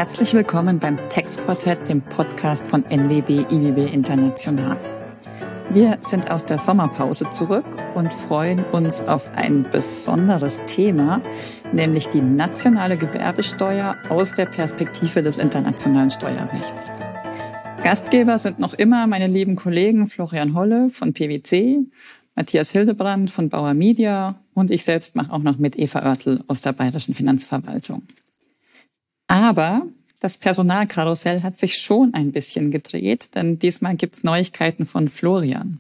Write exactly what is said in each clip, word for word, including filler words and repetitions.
Herzlich willkommen beim Textquartett, dem Podcast von N W B I W B International. Wir sind aus der Sommerpause zurück und freuen uns auf ein besonderes Thema, nämlich die nationale Gewerbesteuer aus der Perspektive des internationalen Steuerrechts. Gastgeber sind noch immer meine lieben Kollegen Florian Holle von P W C, Matthias Hildebrand von Bauer Media und ich selbst mache auch noch mit Eva Oertel aus der Bayerischen Finanzverwaltung. Aber das Personalkarussell hat sich schon ein bisschen gedreht, denn diesmal gibt's Neuigkeiten von Florian.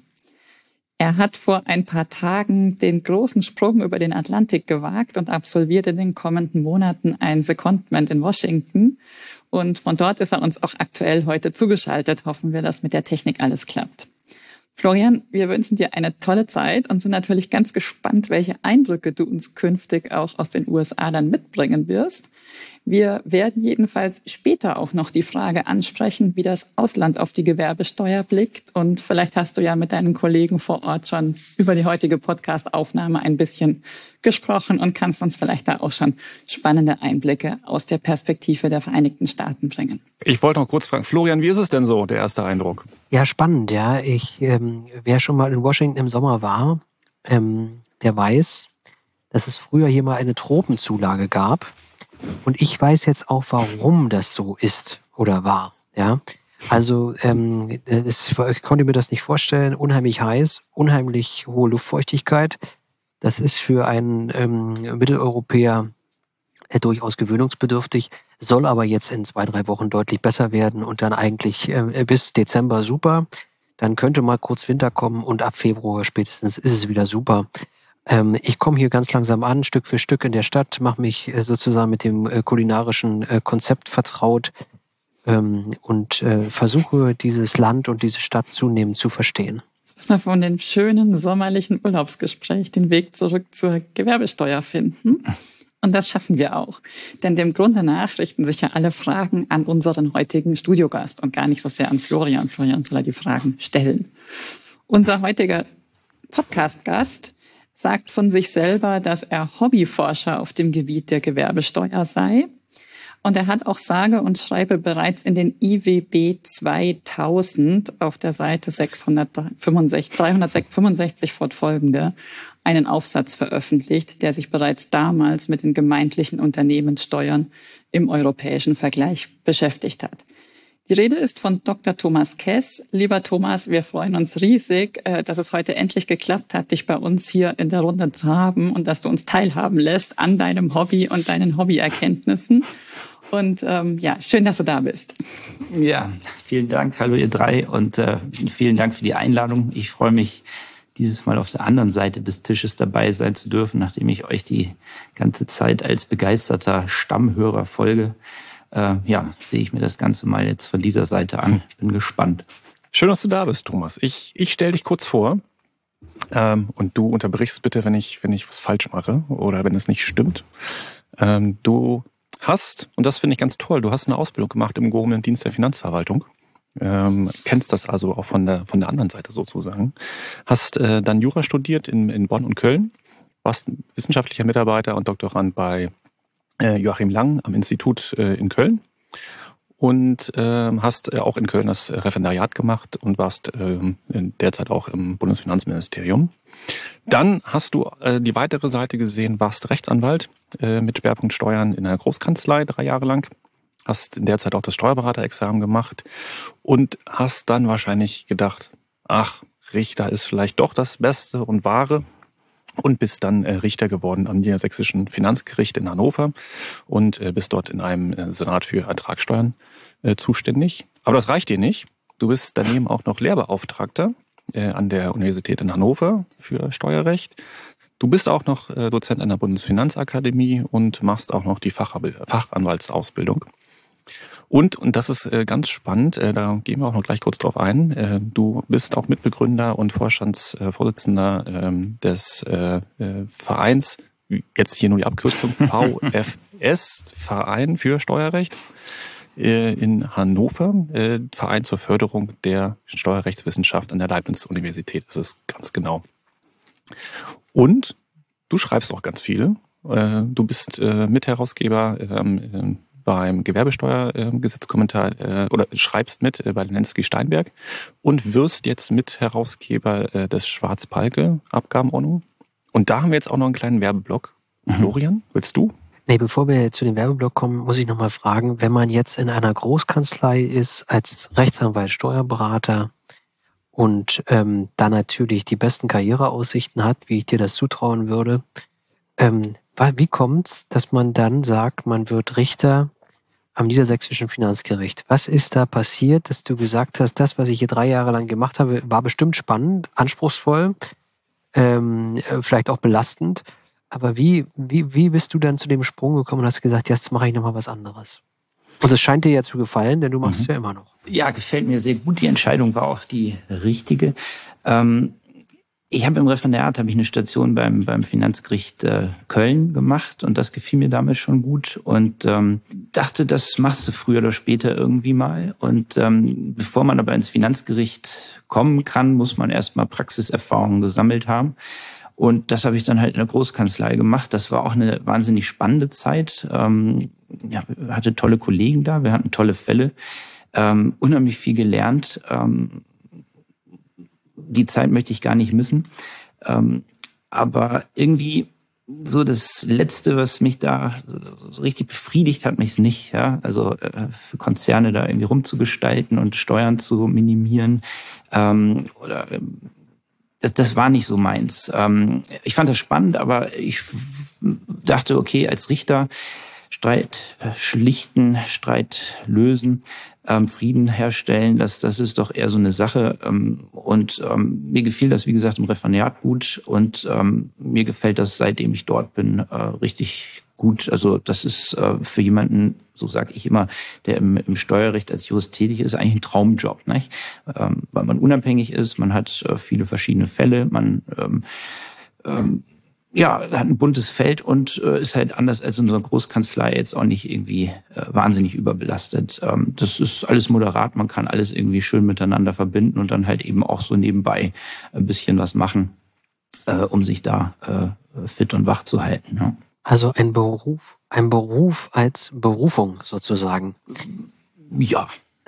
Er hat vor ein paar Tagen den großen Sprung über den Atlantik gewagt und absolviert in den kommenden Monaten ein Secondment in Washington. Und von dort ist er uns auch aktuell heute zugeschaltet. Hoffen wir, dass mit der Technik alles klappt. Florian, wir wünschen dir eine tolle Zeit und sind natürlich ganz gespannt, welche Eindrücke du uns künftig auch aus den U S A dann mitbringen wirst. Wir werden jedenfalls später auch noch die Frage ansprechen, wie das Ausland auf die Gewerbesteuer blickt. Und vielleicht hast du ja mit deinen Kollegen vor Ort schon über die heutige Podcast-Aufnahme ein bisschen gesprochen und kannst uns vielleicht da auch schon spannende Einblicke aus der Perspektive der Vereinigten Staaten bringen. Ich wollte noch kurz fragen, Florian, wie ist es denn so, der erste Eindruck? Ja, spannend, ja. Ich, ähm, wer schon mal in Washington im Sommer war, ähm, der weiß, dass es früher hier mal eine Tropenzulage gab. Und ich weiß jetzt auch, warum das so ist oder war. Ja, also ähm, das, ich konnte mir das nicht vorstellen. Unheimlich heiß, unheimlich hohe Luftfeuchtigkeit. Das ist für einen ähm, Mitteleuropäer äh, durchaus gewöhnungsbedürftig, soll aber jetzt in zwei, drei Wochen deutlich besser werden und dann eigentlich äh, bis Dezember super. Dann könnte mal kurz Winter kommen und ab Februar spätestens ist es wieder super. Ähm, ich komme hier ganz langsam an, Stück für Stück in der Stadt, mache mich äh, sozusagen mit dem äh, kulinarischen äh, Konzept vertraut ähm, und äh, versuche, dieses Land und diese Stadt zunehmend zu verstehen. Jetzt müssen wir von dem schönen sommerlichen Urlaubsgespräch den Weg zurück zur Gewerbesteuer finden. Und das schaffen wir auch. Denn dem Grunde nach richten sich ja alle Fragen an unseren heutigen Studiogast und gar nicht so sehr an Florian. Florian soll ja die Fragen stellen. Unser heutiger Podcast-Gast sagt von sich selber, dass er Hobbyforscher auf dem Gebiet der Gewerbesteuer sei. Und er hat auch sage und schreibe bereits in den I W B zweitausend auf der Seite dreihundertfünfundsechzig fortfolgende einen Aufsatz veröffentlicht, der sich bereits damals mit den gemeindlichen Unternehmenssteuern im europäischen Vergleich beschäftigt hat. Die Rede ist von Doktor Thomas Kess. Lieber Thomas, wir freuen uns riesig, dass es heute endlich geklappt hat, dich bei uns hier in der Runde zu haben und dass du uns teilhaben lässt an deinem Hobby und deinen Hobbyerkenntnissen. Und ähm, ja, schön, dass du da bist. Ja, vielen Dank. Hallo ihr drei und äh, vielen Dank für die Einladung. Ich freue mich, dieses Mal auf der anderen Seite des Tisches dabei sein zu dürfen, nachdem ich euch die ganze Zeit als begeisterter Stammhörer folge. Äh, ja, sehe ich mir das Ganze mal jetzt von dieser Seite an. Bin gespannt. Schön, dass du da bist, Thomas. Ich, ich stelle dich kurz vor ähm, und du unterbrichst bitte, wenn ich, wenn ich was falsch mache oder wenn es nicht stimmt. Ähm, du hast, und das finde ich ganz toll, du hast eine Ausbildung gemacht im gehobenen Dienst der Finanzverwaltung. Ähm, kennst das also auch von der, von der anderen Seite sozusagen. Hast äh, dann Jura studiert in, in Bonn und Köln, warst wissenschaftlicher Mitarbeiter und Doktorand bei Joachim Lang am Institut in Köln und ähm, hast auch in Köln das Referendariat gemacht und warst ähm, derzeit auch im Bundesfinanzministerium. Dann hast du äh, die weitere Seite gesehen, warst Rechtsanwalt äh, mit Schwerpunkt Steuern in einer Großkanzlei drei Jahre lang, hast in der Zeit auch das Steuerberaterexamen gemacht und hast dann wahrscheinlich gedacht, ach, Richter ist vielleicht doch das Beste und Wahre. Und bist dann äh, Richter geworden am Niedersächsischen Finanzgericht in Hannover und äh, bist dort in einem äh, Senat für Ertragssteuern äh, zuständig. Aber das reicht dir nicht. Du bist daneben auch noch Lehrbeauftragter äh, an der Universität in Hannover für Steuerrecht. Du bist auch noch äh, Dozent an der Bundesfinanzakademie und machst auch noch die Fachab- Fachanwaltsausbildung. Und, und das ist äh, ganz spannend, äh, da gehen wir auch noch gleich kurz drauf ein, äh, du bist auch Mitbegründer und Vorstandsvorsitzender äh, des äh, äh, Vereins, jetzt hier nur die Abkürzung, V F S, Verein für Steuerrecht äh, in Hannover, äh, Verein zur Förderung der Steuerrechtswissenschaft an der Leibniz-Universität, das ist ganz genau. Und du schreibst auch ganz viel. Du bist Mitherausgeber beim Gewerbesteuergesetzkommentar äh, oder schreibst mit äh, bei Lenski-Steinberg und wirst jetzt Mitherausgeber äh, des Schwarz-Palke-Abgabenordnung. Und da haben wir jetzt auch noch einen kleinen Werbeblock. Mhm. Florian, willst du? Nee, bevor wir zu dem Werbeblock kommen, muss ich nochmal fragen, wenn man jetzt in einer Großkanzlei ist, als Rechtsanwalt, Steuerberater und ähm, da natürlich die besten Karriereaussichten hat, wie ich dir das zutrauen würde, ähm, wie kommt's, dass man dann sagt, man wird Richter am Niedersächsischen Finanzgericht? Was ist da passiert, dass du gesagt hast, das, was ich hier drei Jahre lang gemacht habe, war bestimmt spannend, anspruchsvoll, ähm, vielleicht auch belastend, aber wie, wie, wie bist du dann zu dem Sprung gekommen und hast gesagt, jetzt mache ich nochmal was anderes? Und es scheint dir ja zu gefallen, denn du machst mhm. es ja immer noch. Ja, gefällt mir sehr gut. Die Entscheidung war auch die richtige. Ähm, ich habe im Referendariat habe ich eine Station beim beim Finanzgericht äh, Köln gemacht und das gefiel mir damals schon gut und ähm, dachte, das machst du früher oder später irgendwie mal. Und ähm, bevor man aber ins Finanzgericht kommen kann, muss man erstmal Praxiserfahrung gesammelt haben. Und das habe ich dann halt in der Großkanzlei gemacht. Das war auch eine wahnsinnig spannende Zeit. Ähm, ja, wir hatten tolle Kollegen da, wir hatten tolle Fälle, ähm, unheimlich viel gelernt. Ähm, die Zeit möchte ich gar nicht missen. Ähm, aber irgendwie so das Letzte, was mich da so richtig befriedigt hat, mich nicht. Ja? Also äh, für Konzerne da irgendwie rumzugestalten und Steuern zu minimieren ähm, oder Das, das war nicht so meins. Ähm, ich fand das spannend, aber ich dachte, okay, als Richter Streit äh, schlichten, Streit lösen, ähm, Frieden herstellen, das, das ist doch eher so eine Sache. Ähm, und ähm, mir gefiel das, wie gesagt, im Referendariat gut und ähm, mir gefällt das, seitdem ich dort bin, äh, richtig gut. Also das ist äh, für jemanden, so sage ich immer, der im, im Steuerrecht als Jurist tätig ist, eigentlich ein Traumjob, nicht? Ähm, weil man unabhängig ist, man hat äh, viele verschiedene Fälle, man ähm, ähm, ja, hat ein buntes Feld und äh, ist halt anders als in so einer Großkanzlei jetzt auch nicht irgendwie äh, wahnsinnig überbelastet. Ähm, das ist alles moderat, man kann alles irgendwie schön miteinander verbinden und dann halt eben auch so nebenbei ein bisschen was machen, äh, um sich da äh, fit und wach zu halten. Ja. Also ein Beruf, ein Beruf als Berufung sozusagen. Ja.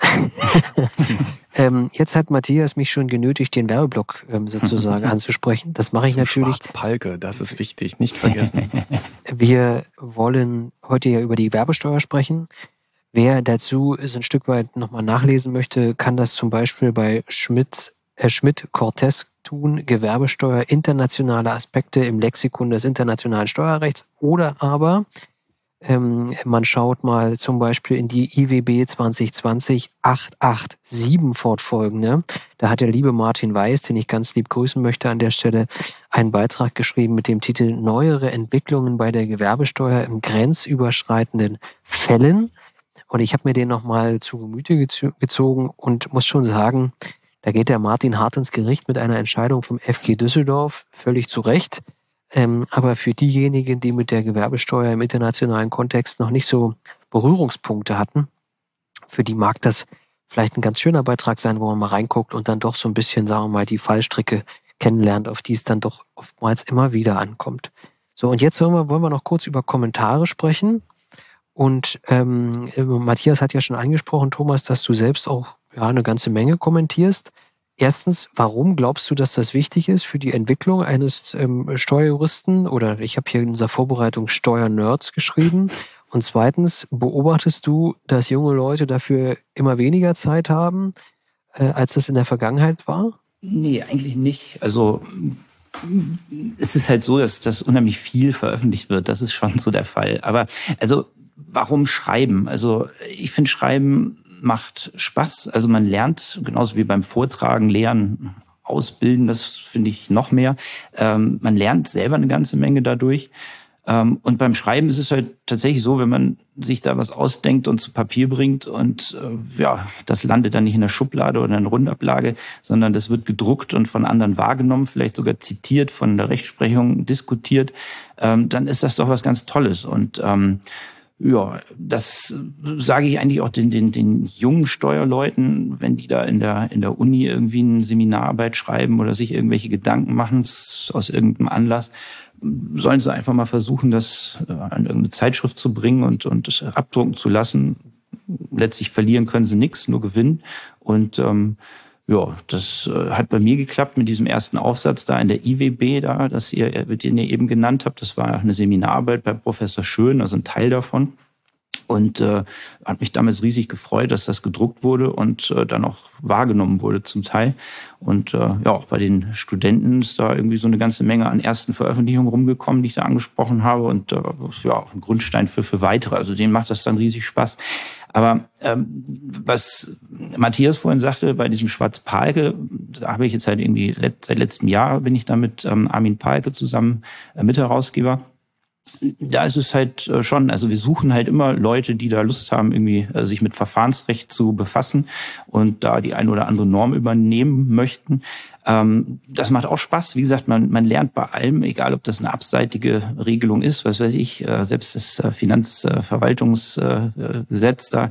ähm, jetzt hat Matthias mich schon genötigt, den Werbeblock ähm, sozusagen anzusprechen. Das mache ich Zum natürlich. Schwarz-Palke, das ist wichtig, nicht vergessen. Wir wollen heute ja über die Werbesteuer sprechen. Wer dazu so ein Stück weit nochmal nachlesen möchte, kann das zum Beispiel bei Schmidt, äh, Schmidt-Cortez tun, Gewerbesteuer, internationale Aspekte im Lexikon des internationalen Steuerrechts, oder aber ähm, man schaut mal zum Beispiel in die I W B zwanzig zwanzig acht acht sieben fortfolgende. Da hat der liebe Martin Weiß, den ich ganz lieb grüßen möchte an der Stelle, einen Beitrag geschrieben mit dem Titel Neuere Entwicklungen bei der Gewerbesteuer im grenzüberschreitenden Fällen. Und ich habe mir den nochmal zu Gemüte gezogen und muss schon sagen, da geht der Martin hart ins Gericht mit einer Entscheidung vom F G Düsseldorf, völlig zu Recht. Ähm, aber für diejenigen, die mit der Gewerbesteuer im internationalen Kontext noch nicht so Berührungspunkte hatten, für die mag das vielleicht ein ganz schöner Beitrag sein, wo man mal reinguckt und dann doch so ein bisschen, sagen wir mal, die Fallstricke kennenlernt, auf die es dann doch oftmals immer wieder ankommt. So, und jetzt wollen wir, wollen wir noch kurz über Kommentare sprechen. Und ähm, Matthias hat ja schon angesprochen, Thomas, dass du selbst auch ja, eine ganze Menge kommentierst. Erstens, warum glaubst du, dass das wichtig ist für die Entwicklung eines ähm, Steuerjuristen? Oder ich habe hier in unserer Vorbereitung Steuernerds geschrieben. Und zweitens, beobachtest du, dass junge Leute dafür immer weniger Zeit haben, äh, als das in der Vergangenheit war? Nee, eigentlich nicht. Also es ist halt so, dass das unheimlich viel veröffentlicht wird. Das ist schon so der Fall. Aber also warum schreiben? Also ich finde, Schreiben macht Spaß. Also man lernt, genauso wie beim Vortragen, Lehren, Ausbilden, das finde ich noch mehr. Ähm, man lernt selber eine ganze Menge dadurch. Ähm, und beim Schreiben ist es halt tatsächlich so, wenn man sich da was ausdenkt und zu Papier bringt und äh, ja, das landet dann nicht in der Schublade oder in der Rundablage, sondern das wird gedruckt und von anderen wahrgenommen, vielleicht sogar zitiert, von der Rechtsprechung diskutiert, ähm, dann ist das doch was ganz Tolles. Und ähm, Ja, das sage ich eigentlich auch den, den, den jungen Steuerleuten, wenn die da in der, in der Uni irgendwie eine Seminararbeit schreiben oder sich irgendwelche Gedanken machen aus irgendeinem Anlass, sollen sie einfach mal versuchen, das an irgendeine Zeitschrift zu bringen und, und das abdrucken zu lassen. Letztlich verlieren können sie nichts, nur gewinnen. Und ähm, ja, das äh, hat bei mir geklappt mit diesem ersten Aufsatz da in der I W B, da, das ihr, den ihr eben genannt habt. Das war eine Seminararbeit bei Professor Schön, also ein Teil davon. Und äh, hat mich damals riesig gefreut, dass das gedruckt wurde und äh, dann auch wahrgenommen wurde zum Teil. Und äh, ja, auch bei den Studenten ist da irgendwie so eine ganze Menge an ersten Veröffentlichungen rumgekommen, die ich da angesprochen habe. Und äh, ja, auch ein Grundstein für, für weitere. Also denen macht das dann riesig Spaß. Aber ähm, was Matthias vorhin sagte, bei diesem Schwarz-Pahlke, da habe ich jetzt halt irgendwie, let, seit letztem Jahr bin ich da mit ähm, Armin Pahlke zusammen äh, Mitherausgeber. Da ist es halt schon, also wir suchen halt immer Leute, die da Lust haben, irgendwie sich mit Verfahrensrecht zu befassen und da die eine oder andere Norm übernehmen möchten. Das macht auch Spaß. Wie gesagt, man, man lernt bei allem, egal ob das eine abseitige Regelung ist, was weiß ich, selbst das Finanzverwaltungsgesetz da,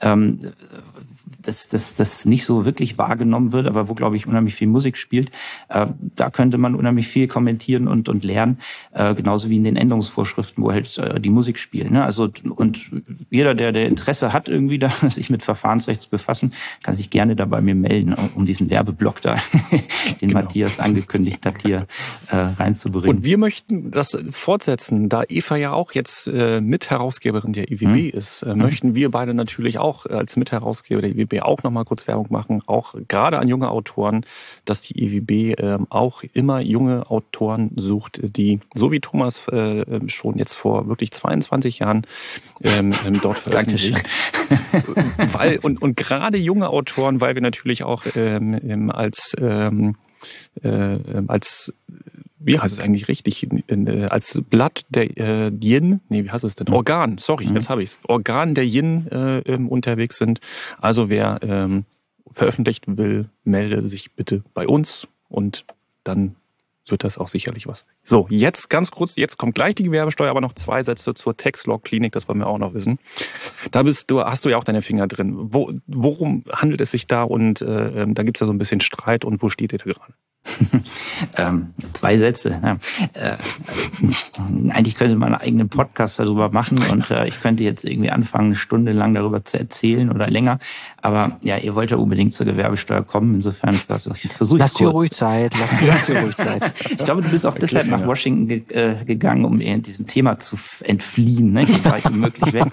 das, das, das nicht so wirklich wahrgenommen wird, aber wo, glaube ich, unheimlich viel Musik spielt. Äh, da könnte man unheimlich viel kommentieren und, und lernen, äh, genauso wie in den Änderungsvorschriften, wo halt äh, die Musik spielt. Ne? Also, und jeder, der, der Interesse hat, irgendwie da, sich mit Verfahrensrecht zu befassen, kann sich gerne da bei mir melden, um diesen Werbeblock da, den genau. Matthias angekündigt hat, hier äh, reinzubringen. Und wir möchten das fortsetzen, da Eva ja auch jetzt äh, Mitherausgeberin der I W B hm. ist, äh, hm. möchten wir beide natürlich auch als Mitherausgeber der I W B auch nochmal kurz Werbung machen, auch gerade an junge Autoren, dass die I W B äh, auch immer junge Autoren sucht, die, so wie Thomas äh, schon jetzt vor wirklich zweiundzwanzig Jahren ähm, dort veröffentlicht. weil, und, und gerade junge Autoren, weil wir natürlich auch ähm, als, ähm, äh, als wie heißt es eigentlich richtig, in, in, als Blatt der äh, Yin, nee, wie heißt es denn? Organ, sorry, mhm. jetzt habe ich es. Organ der Yin äh, ähm, unterwegs sind. Also wer ähm, veröffentlicht will, melde sich bitte bei uns und dann wird das auch sicherlich was. So, jetzt ganz kurz, jetzt kommt gleich die Gewerbesteuer, aber noch zwei Sätze zur Tax-Law-Klinik, das wollen wir auch noch wissen. Da bist du, hast du ja auch deine Finger drin. Wo, worum handelt es sich da? Und äh, da gibt es ja so ein bisschen Streit und wo steht ihr da gerade? ähm, zwei Sätze. Ja. Äh, eigentlich könnte man einen eigenen Podcast darüber machen und äh, ich könnte jetzt irgendwie anfangen, eine Stunde lang darüber zu erzählen oder länger. Aber ja, ihr wollt ja unbedingt zur Gewerbesteuer kommen. Insofern versuche ich es kurz. Lass dir ruhig Zeit. Lass, lass dir ruhig Zeit. Ich glaube, du bist auch deshalb nach Washington ge äh, gegangen, um diesem Thema zu entfliehen. Ne? Ich war unmöglich weg.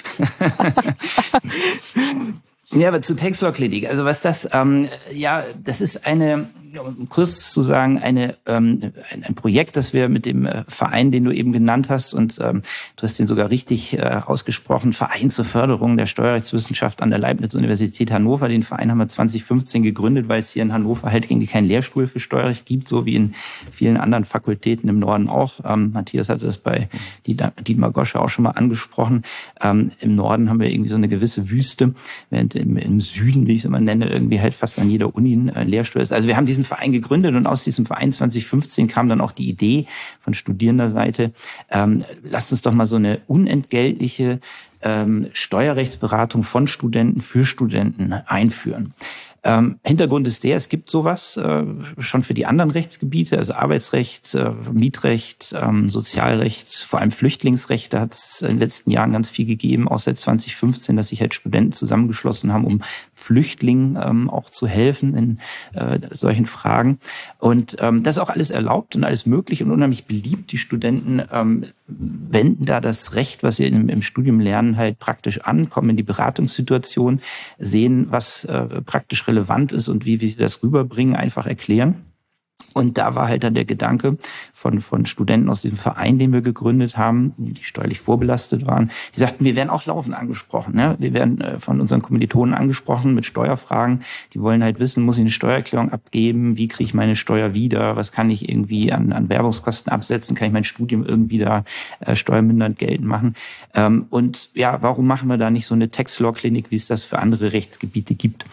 Ja, aber zu Tax-Law-Klinik. Also was das, ähm, ja, das ist eine, um kurz zu sagen, eine ähm, ein, ein Projekt, das wir mit dem äh, Verein, den du eben genannt hast, und ähm, du hast den sogar richtig äh, ausgesprochen, Verein zur Förderung der Steuerrechtswissenschaft an der Leibniz-Universität Hannover. Den Verein haben wir zwanzig fünfzehn gegründet, weil es hier in Hannover halt irgendwie keinen Lehrstuhl für Steuerrecht gibt, so wie in vielen anderen Fakultäten im Norden auch. Ähm, Matthias hatte das bei Dietmar Gosche auch schon mal angesprochen. Ähm, im Norden haben wir irgendwie so eine gewisse Wüste, während im, im Süden, wie ich es immer nenne, irgendwie halt fast an jeder Uni ein äh, Lehrstuhl ist. Also wir haben diesen Verein gegründet und aus diesem Verein zwanzig fünfzehn kam dann auch die Idee von Studierenderseite, ähm, lasst uns doch mal so eine unentgeltliche ähm, Steuerrechtsberatung von Studenten für Studenten einführen. Ähm, Hintergrund ist der, es gibt sowas äh, schon für die anderen Rechtsgebiete, also Arbeitsrecht, äh, Mietrecht, ähm, Sozialrecht, vor allem Flüchtlingsrecht. Da hat es in den letzten Jahren ganz viel gegeben, auch seit zwanzig fünfzehn, dass sich halt Studenten zusammengeschlossen haben, um Flüchtlingen ähm, auch zu helfen in äh, solchen Fragen. Und ähm, das ist auch alles erlaubt und alles möglich und unheimlich beliebt. Die Studenten ähm, wenden da das Recht, was sie im, im Studium lernen, halt praktisch an, kommen in die Beratungssituation, sehen, was äh, praktisch relevant ist und wie wir sie das rüberbringen, einfach erklären. Und da war halt dann der Gedanke von, von Studenten aus diesem Verein, den wir gegründet haben, die steuerlich vorbelastet waren. Die sagten, wir werden auch laufend angesprochen. Ne? Wir werden äh, von unseren Kommilitonen angesprochen mit Steuerfragen. Die wollen halt wissen, muss ich eine Steuererklärung abgeben? Wie kriege ich meine Steuer wieder? Was kann ich irgendwie an, an Werbungskosten absetzen? Kann ich mein Studium irgendwie da äh, steuermindernd geltend machen? Ähm, und ja, warum machen wir da nicht so eine Tax-Law-Klinik, wie es das für andere Rechtsgebiete gibt?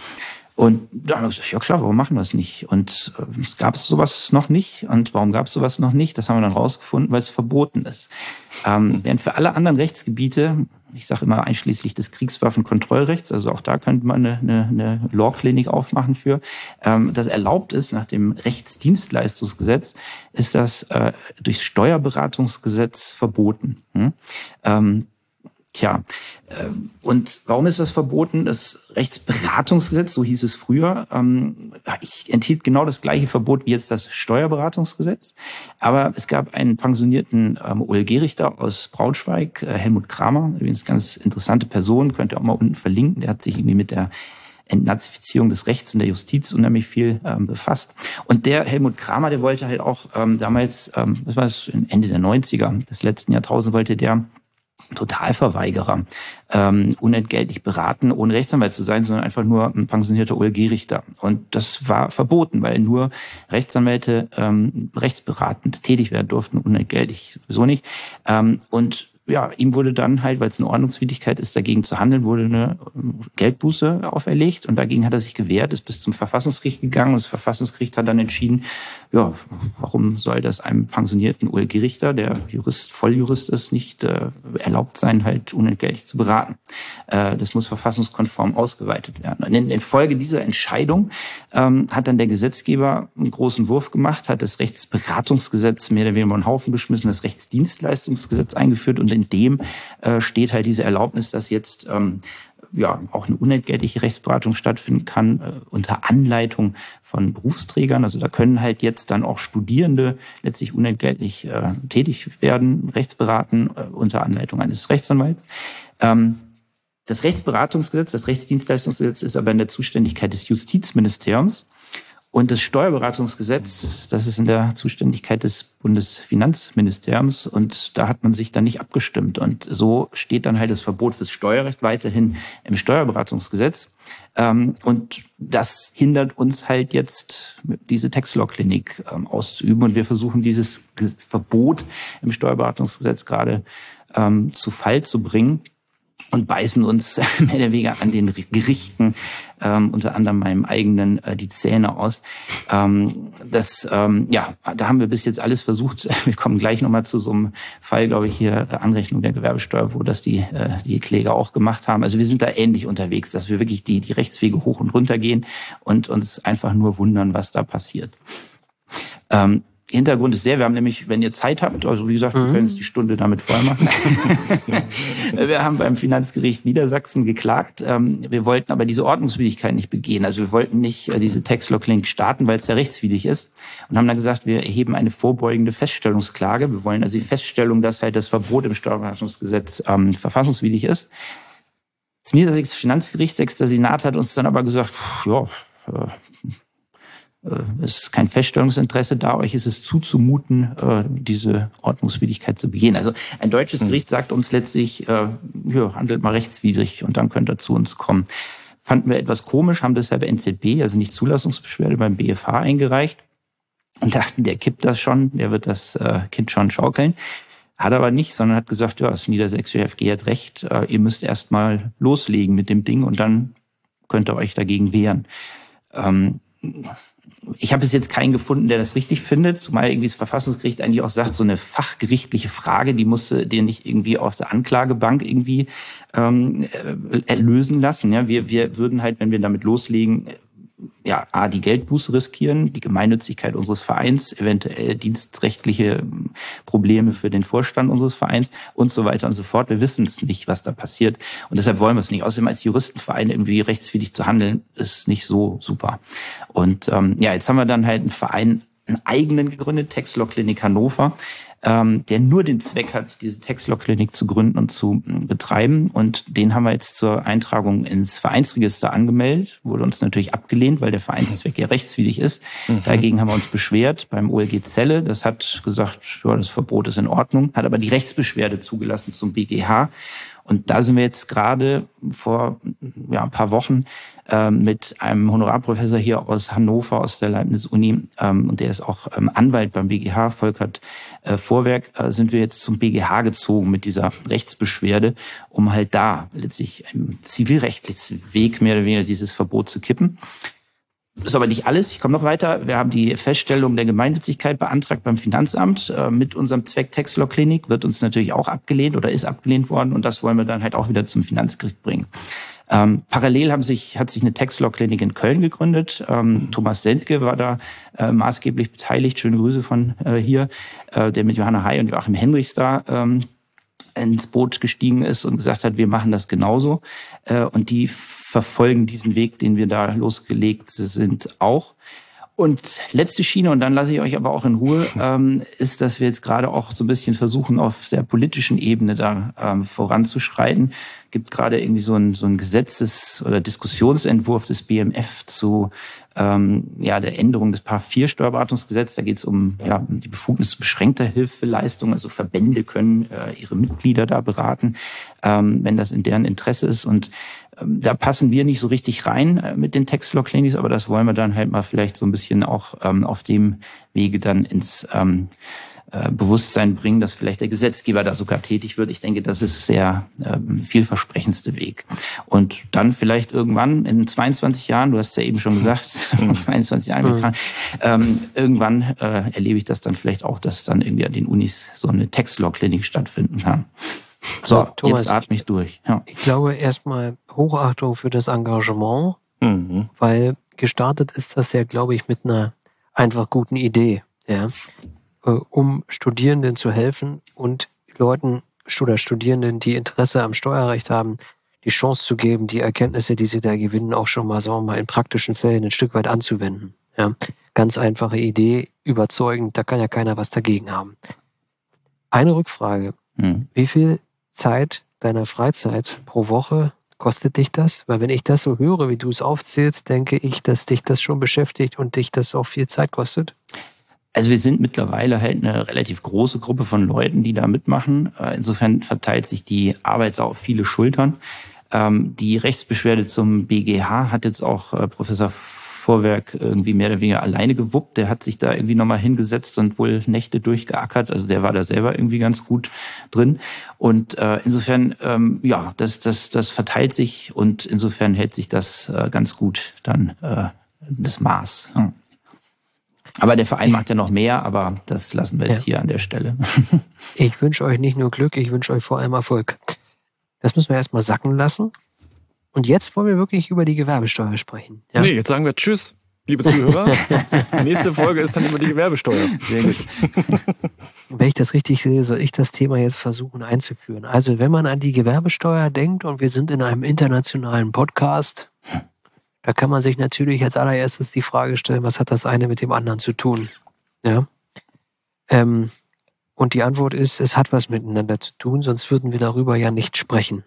Und da haben wir gesagt, ja klar, warum machen wir es nicht? Und äh, es gab sowas noch nicht. Und warum gab es sowas noch nicht? Das haben wir dann rausgefunden, weil es verboten ist. Ähm, während für alle anderen Rechtsgebiete, ich sage immer einschließlich des Kriegswaffenkontrollrechts, also auch da könnte man eine, eine, eine Law-Klinik aufmachen für, ähm, das erlaubt ist nach dem Rechtsdienstleistungsgesetz, ist das äh, durchs Steuerberatungsgesetz verboten. Hm? Ähm, Tja, und warum ist das verboten? Das Rechtsberatungsgesetz, so hieß es früher, enthielt genau das gleiche Verbot wie jetzt das Steuerberatungsgesetz. Aber es gab einen pensionierten O L G-Richter aus Braunschweig, Helmut Kramer, übrigens ganz interessante Person, könnt ihr auch mal unten verlinken. Der hat sich irgendwie mit der Entnazifizierung des Rechts und der Justiz unheimlich viel ähm, befasst. Und der Helmut Kramer, der wollte halt auch ähm, damals, ähm, was war das, Ende der neunziger des letzten Jahrtausends, wollte der Totalverweigerer ähm, unentgeltlich beraten, ohne Rechtsanwalt zu sein, sondern einfach nur ein pensionierter O L G-Richter. Und das war verboten, weil nur Rechtsanwälte ähm, rechtsberatend tätig werden durften, unentgeltlich sowieso nicht. Ähm, und ja, ihm wurde dann halt, weil es eine Ordnungswidrigkeit ist, dagegen zu handeln, wurde eine Geldbuße auferlegt und dagegen hat er sich gewehrt, ist bis zum Verfassungsgericht gegangen und das Verfassungsgericht hat dann entschieden, ja, warum soll das einem pensionierten O L G-Richter, der Jurist, Volljurist ist, nicht äh, erlaubt sein, halt unentgeltlich zu beraten. Äh, das muss verfassungskonform ausgeweitet werden. Und in, in Folge dieser Entscheidung ähm, hat dann der Gesetzgeber einen großen Wurf gemacht, hat das Rechtsberatungsgesetz mehr oder weniger über den Haufen geschmissen, das Rechtsdienstleistungsgesetz eingeführt und in dem äh, steht halt diese Erlaubnis, dass jetzt ähm, ja auch eine unentgeltliche Rechtsberatung stattfinden kann äh, unter Anleitung von Berufsträgern. Also da können halt jetzt dann auch Studierende letztlich unentgeltlich äh, tätig werden, rechtsberaten äh, unter Anleitung eines Rechtsanwalts. Ähm, das Rechtsberatungsgesetz, das Rechtsdienstleistungsgesetz ist aber in der Zuständigkeit des Justizministeriums. Und das Steuerberatungsgesetz, das ist in der Zuständigkeit des Bundesfinanzministeriums und da hat man sich dann nicht abgestimmt. Und so steht dann halt das Verbot fürs Steuerrecht weiterhin im Steuerberatungsgesetz. Und das hindert uns halt jetzt, diese Tax-Law-Klinik auszuüben. Und wir versuchen dieses Verbot im Steuerberatungsgesetz gerade zu Fall zu bringen. Und beißen uns mehr oder weniger an den Gerichten, ähm, unter anderem meinem eigenen, äh, die Zähne aus. Ähm, das, ähm, ja, da haben wir bis jetzt alles versucht. Wir kommen gleich nochmal zu so einem Fall, glaube ich, hier äh, Anrechnung der Gewerbesteuer, wo das die, äh, die Kläger auch gemacht haben. Also wir sind da ähnlich unterwegs, dass wir wirklich die, die Rechtswege hoch und runter gehen und uns einfach nur wundern, was da passiert. Ähm, Hintergrund ist der, wir haben nämlich, wenn ihr Zeit habt, also wie gesagt, mhm. wir können jetzt die Stunde damit voll machen. Wir haben beim Finanzgericht Niedersachsen geklagt. Wir wollten aber diese Ordnungswidrigkeit nicht begehen. Also wir wollten nicht diese Tax-Law-Klinik starten, weil es ja rechtswidrig ist. Und haben dann gesagt, wir erheben eine vorbeugende Feststellungsklage. Wir wollen also die Feststellung, dass halt das Verbot im Steuerberatungsgesetz ähm, verfassungswidrig ist. Das Niedersächsische Finanzgericht, sechster Senat, hat uns dann aber gesagt, pff, ja, äh, es ist kein Feststellungsinteresse da, euch ist es zuzumuten, diese Ordnungswidrigkeit zu begehen. Also ein deutsches Gericht sagt uns letztlich, ja, handelt mal rechtswidrig und dann könnt ihr zu uns kommen. Fanden wir etwas komisch, haben deshalb N Z B, also nicht Zulassungsbeschwerde, beim B F H eingereicht und dachten, der kippt das schon, der wird das Kind schon schaukeln. Hat aber nicht, sondern hat gesagt, ja, das niedersächsische F G hat recht, ihr müsst erst mal loslegen mit dem Ding und dann könnt ihr euch dagegen wehren. Ähm, Ich habe bis jetzt keinen gefunden, der das richtig findet, zumal irgendwie das Verfassungsgericht eigentlich auch sagt, so eine fachgerichtliche Frage, die musst du dir nicht irgendwie auf der Anklagebank irgendwie ähm, lösen lassen. Ja, wir, wir würden halt, wenn wir damit loslegen, ja, A, die Geldbuße riskieren, die Gemeinnützigkeit unseres Vereins, eventuell dienstrechtliche Probleme für den Vorstand unseres Vereins und so weiter und so fort. Wir wissen es nicht, was da passiert. Und deshalb wollen wir es nicht. Außerdem als Juristenverein irgendwie rechtswidrig zu handeln, ist nicht so super. Und ähm, ja, jetzt haben wir dann halt einen Verein, einen eigenen gegründet, Tax-Law-Klinik Hannover, ähm, der nur den Zweck hat, diese Tax-Law-Klinik zu gründen und zu äh, betreiben. Und den haben wir jetzt zur Eintragung ins Vereinsregister angemeldet. Wurde uns natürlich abgelehnt, weil der Vereinszweck ja rechtswidrig ist. Mhm. Dagegen haben wir uns beschwert beim O L G Celle. Das hat gesagt, ja, das Verbot ist in Ordnung, hat aber die Rechtsbeschwerde zugelassen zum B G H. Und da sind wir jetzt gerade vor ja, ein paar Wochen ähm, mit einem Honorarprofessor hier aus Hannover, aus der Leibniz-Uni, ähm, und der ist auch ähm, Anwalt beim B G H, Volkert äh, Vorwerk, äh, sind wir jetzt zum B G H gezogen mit dieser Rechtsbeschwerde, um halt da letztlich im zivilrechtlichen Weg mehr oder weniger dieses Verbot zu kippen. Das ist aber nicht alles. Ich komme noch weiter. Wir haben die Feststellung der Gemeinnützigkeit beantragt beim Finanzamt. Äh, mit unserem Zweck Textlaw Klinik wird uns natürlich auch abgelehnt oder ist abgelehnt worden. Und das wollen wir dann halt auch wieder zum Finanzgericht bringen. Ähm, parallel haben sich, hat sich eine Textlaw Klinik in Köln gegründet. Ähm, Thomas Sendke war da äh, maßgeblich beteiligt. Schöne Grüße von äh, hier, äh, der mit Johanna Hay und Joachim Hendrichs da ähm, ins Boot gestiegen ist und gesagt hat, wir machen das genauso. Äh, und die verfolgen diesen Weg, den wir da losgelegt sind, auch. Und letzte Schiene, und dann lasse ich euch aber auch in Ruhe, ähm, ist, dass wir jetzt gerade auch so ein bisschen versuchen, auf der politischen Ebene da ähm, voranzuschreiten. Gibt gerade irgendwie so ein, so ein Gesetzes- oder Diskussionsentwurf des B M F zu ähm, ja, der Änderung des Paragraph vier Steuerberatungsgesetz. Da geht es um ja, die Befugnis beschränkter Hilfeleistung. Also Verbände können äh, ihre Mitglieder da beraten, ähm, wenn das in deren Interesse ist. Und ähm, da passen wir nicht so richtig rein äh, mit den Textlaw Clinics, aber das wollen wir dann halt mal vielleicht so ein bisschen auch ähm, auf dem Wege dann ins ähm, Bewusstsein bringen, dass vielleicht der Gesetzgeber da sogar tätig wird. Ich denke, das ist sehr ähm, vielversprechendste Weg. Und dann vielleicht irgendwann in zweiundzwanzig Jahren, du hast ja eben schon gesagt, von zweiundzwanzig Jahren, mhm. ähm, irgendwann äh, erlebe ich das dann vielleicht auch, dass dann irgendwie an den Unis so eine Textlaw-Klinik stattfinden kann. So, ja, Thomas, jetzt atme ich durch. Ja. Ich glaube erstmal Hochachtung für das Engagement, mhm. weil gestartet ist das ja, glaube ich, mit einer einfach guten Idee, ja. um Studierenden zu helfen und Leuten oder Studierenden, die Interesse am Steuerrecht haben, die Chance zu geben, die Erkenntnisse, die sie da gewinnen, auch schon mal, sagen wir mal, in praktischen Fällen ein Stück weit anzuwenden. Ja, ganz einfache Idee, überzeugend, da kann ja keiner was dagegen haben. Eine Rückfrage. Hm. Wie viel Zeit deiner Freizeit pro Woche kostet dich das? Weil wenn ich das so höre, wie du es aufzählst, denke ich, dass dich das schon beschäftigt und dich das auch viel Zeit kostet. Also wir sind mittlerweile halt eine relativ große Gruppe von Leuten, die da mitmachen. Insofern verteilt sich die Arbeit auf viele Schultern. Die Rechtsbeschwerde zum B G H hat jetzt auch Professor Vorwerk irgendwie mehr oder weniger alleine gewuppt. Der hat sich da irgendwie nochmal hingesetzt und wohl Nächte durchgeackert. Also der war da selber irgendwie ganz gut drin. Und insofern, ja, das, das, das verteilt sich und insofern hält sich das ganz gut dann das Maß. Ja. Aber der Verein macht ja noch mehr, aber das lassen wir jetzt ja. hier an der Stelle. Ich wünsche euch nicht nur Glück, ich wünsche euch vor allem Erfolg. Das müssen wir erstmal sacken lassen. Und jetzt wollen wir wirklich über die Gewerbesteuer sprechen. Ja? Nee, jetzt sagen wir Tschüss, liebe Zuhörer. Nächste Folge ist dann über die Gewerbesteuer. Sehr gut. Wenn ich das richtig sehe, soll ich das Thema jetzt versuchen einzuführen. Also wenn man an die Gewerbesteuer denkt und wir sind in einem internationalen Podcast, da kann man sich natürlich als allererstes die Frage stellen, was hat das eine mit dem anderen zu tun? Ja. Ähm, und die Antwort ist, es hat was miteinander zu tun, sonst würden wir darüber ja nicht sprechen.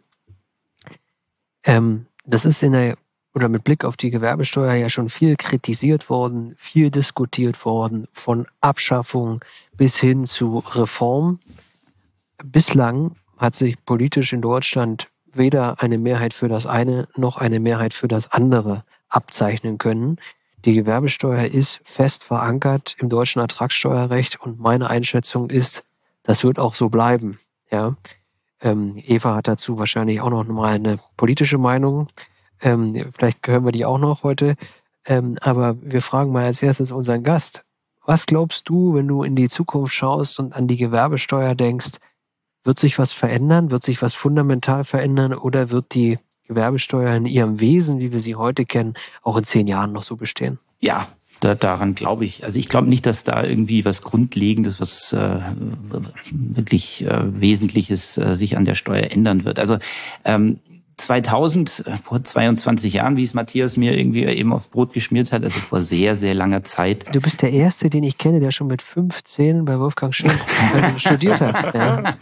Ähm, das ist in der, oder mit Blick auf die Gewerbesteuer ja schon viel kritisiert worden, viel diskutiert worden, von Abschaffung bis hin zu Reform. Bislang hat sich politisch in Deutschland weder eine Mehrheit für das eine noch eine Mehrheit für das andere abzeichnen können. Die Gewerbesteuer ist fest verankert im deutschen Ertragssteuerrecht und meine Einschätzung ist, das wird auch so bleiben. Ja, ähm, Eva hat dazu wahrscheinlich auch noch mal eine politische Meinung. Ähm, vielleicht hören wir die auch noch heute. Ähm, aber wir fragen mal als erstes unseren Gast. Was glaubst du, wenn du in die Zukunft schaust und an die Gewerbesteuer denkst, wird sich was verändern? Wird sich was fundamental verändern? Oder wird die Gewerbesteuer in ihrem Wesen, wie wir sie heute kennen, auch in zehn Jahren noch so bestehen? Ja, da, daran glaube ich. Also ich glaube nicht, dass da irgendwie was Grundlegendes, was äh, wirklich äh, Wesentliches äh, sich an der Steuer ändern wird. Also ähm, zweitausend, vor zweiundzwanzig Jahren, wie es Matthias mir irgendwie eben aufs Brot geschmiert hat, also vor sehr, sehr langer Zeit. Du bist der Erste, den ich kenne, der schon mit fünfzehn bei Wolfgang Schön studiert hat. Ja.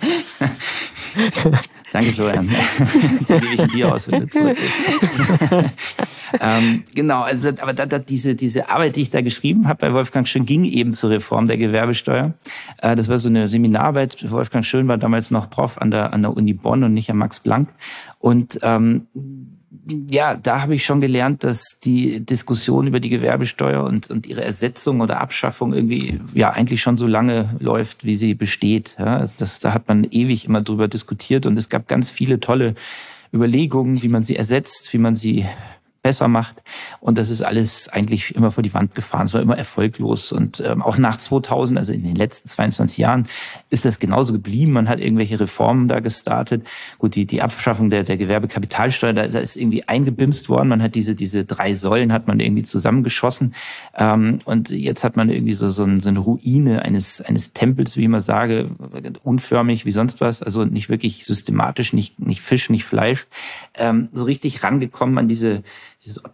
Danke, Florian. Die gebe ich ein Bier aus, wenn du zurück ähm, genau, also aber da, da, diese diese Arbeit, die ich da geschrieben habe bei Wolfgang Schön, ging eben zur Reform der Gewerbesteuer. Äh, das war so eine Seminararbeit. Wolfgang Schön war damals noch Prof an der an der Uni Bonn und nicht am Max Planck. Und ähm, ja, da habe ich schon gelernt, dass die Diskussion über die Gewerbesteuer und, und ihre Ersetzung oder Abschaffung irgendwie ja eigentlich schon so lange läuft, wie sie besteht. Ja, also das, da hat man ewig immer drüber diskutiert und es gab ganz viele tolle Überlegungen, wie man sie ersetzt, wie man sie besser macht. Und das ist alles eigentlich immer vor die Wand gefahren. Es war immer erfolglos. Und ähm, auch nach zweitausend, also in den letzten zweiundzwanzig Jahren, ist das genauso geblieben. Man hat irgendwelche Reformen da gestartet. Gut, die die Abschaffung der der Gewerbekapitalsteuer, da, da ist irgendwie eingebimst worden. Man hat diese diese drei Säulen hat man irgendwie zusammengeschossen. Ähm, und jetzt hat man irgendwie so so, ein, so eine Ruine eines eines Tempels, wie ich immer sage, unförmig wie sonst was. Also nicht wirklich systematisch, nicht nicht Fisch, nicht Fleisch. Ähm, so richtig rangekommen an diese dieses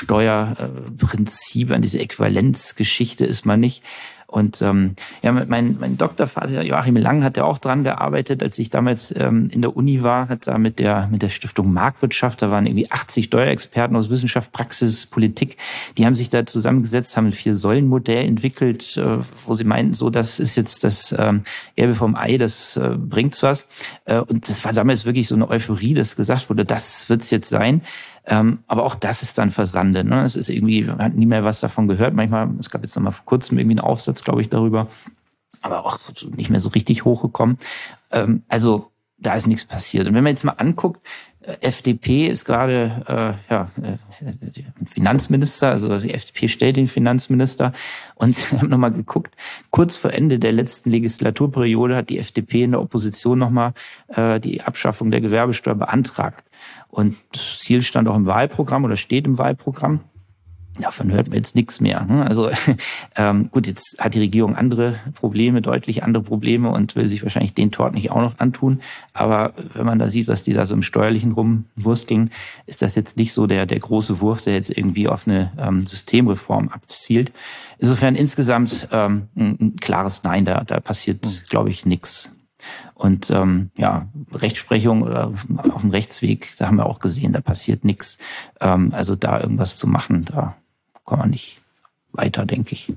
Objektsteuerprinzip, an diese Äquivalenzgeschichte ist man nicht. Und ähm, ja, mein, mein Doktorvater Joachim Lang hat ja auch dran gearbeitet, als ich damals ähm, in der Uni war, hat da mit der mit der Stiftung Marktwirtschaft, da waren irgendwie achtzig Steuerexperten aus Wissenschaft, Praxis, Politik, die haben sich da zusammengesetzt, haben ein Vier-Säulen-Modell entwickelt, äh, wo sie meinten, so das ist jetzt das ähm, Erbe vom Ei, das äh, bringt's was. Äh, und das war damals wirklich so eine Euphorie, dass gesagt wurde, das wird's jetzt sein. Ähm, aber auch das ist dann versandet. Ne? Es ist irgendwie, man hat nie mehr was davon gehört. Manchmal, es gab jetzt noch mal vor kurzem irgendwie einen Aufsatz, glaube ich, darüber, aber auch nicht mehr so richtig hochgekommen. Ähm, also da ist nichts passiert. Und wenn man jetzt mal anguckt, äh, F D P ist gerade äh, ja äh, Finanzminister, also die F D P stellt den Finanzminister. Und ich habe nochmal geguckt, kurz vor Ende der letzten Legislaturperiode hat die F D P in der Opposition nochmal äh, die Abschaffung der Gewerbesteuer beantragt. Und das Ziel stand auch im Wahlprogramm oder steht im Wahlprogramm. Davon hört man jetzt nichts mehr. Also ähm, gut, jetzt hat die Regierung andere Probleme, deutlich andere Probleme und will sich wahrscheinlich den Tort nicht auch noch antun. Aber wenn man da sieht, was die da so im Steuerlichen rumwursteln, ist das jetzt nicht so der der große Wurf, der jetzt irgendwie auf eine ähm, Systemreform abzielt. Insofern insgesamt ähm, ein, ein klares Nein, da, da passiert, glaube ich, nichts. Und ähm, ja, Rechtsprechung oder auf dem Rechtsweg, da haben wir auch gesehen, da passiert nichts. Ähm, also da irgendwas zu machen, da kommt man nicht weiter, denke ich.